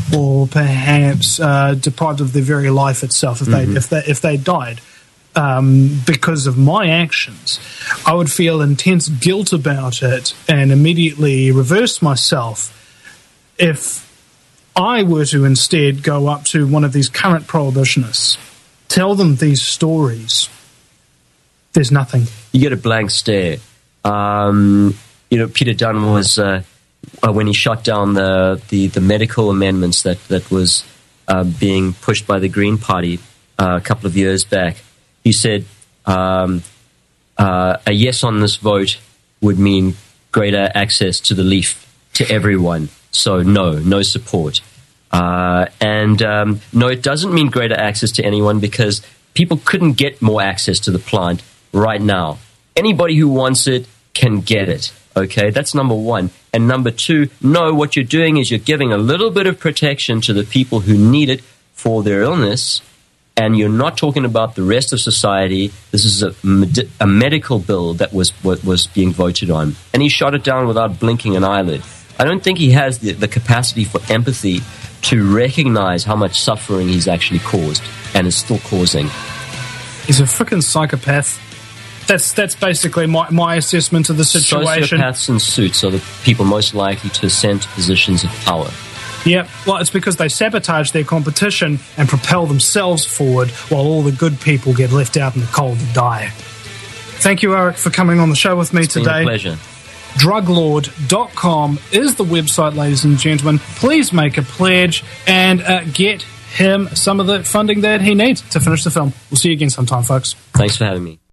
B: or perhaps uh, deprived of their very life itself if
C: Mm-hmm.
B: they if they if they died um, because of my actions, I would feel intense guilt about it and immediately reverse myself if I were to instead go up to one of these current prohibitionists, tell them these stories. There's nothing.
C: You get a blank stare. Um, you know, Peter Dunn was, uh, uh, when he shot down the, the, the medical amendments that, that was uh, being pushed by the Green Party uh, a couple of years back, he said um, uh, a yes on this vote would mean greater access to the leaf to everyone. So no, no support. Uh, and um, no, it doesn't mean greater access to anyone because people couldn't get more access to the plant right now. Anybody who wants it can get it. Okay, that's number one. And number two, no, what you're doing is you're giving a little bit of protection to the people who need it for their illness, and you're not talking about the rest of society. This is a, med- a medical bill that was what was being voted on. And he shot it down without blinking an eyelid. I don't think he has the, the capacity for empathy to recognize how much suffering he's actually caused and is still causing.
B: He's a freaking psychopath. That's that's basically my, my assessment of the situation.
C: Sociopaths in suits are the people most likely to ascend to positions of power.
B: Yep, well, it's because they sabotage their competition and propel themselves forward while all the good people get left out in the cold to die. Thank you, Eric, for coming on the show with me
C: it's
B: today.
C: It's been a pleasure.
B: drug lord dot com is the website, ladies and gentlemen. Please make a pledge and uh, get him some of the funding that he needs to finish the film. We'll see you again sometime, folks.
C: Thanks for having me.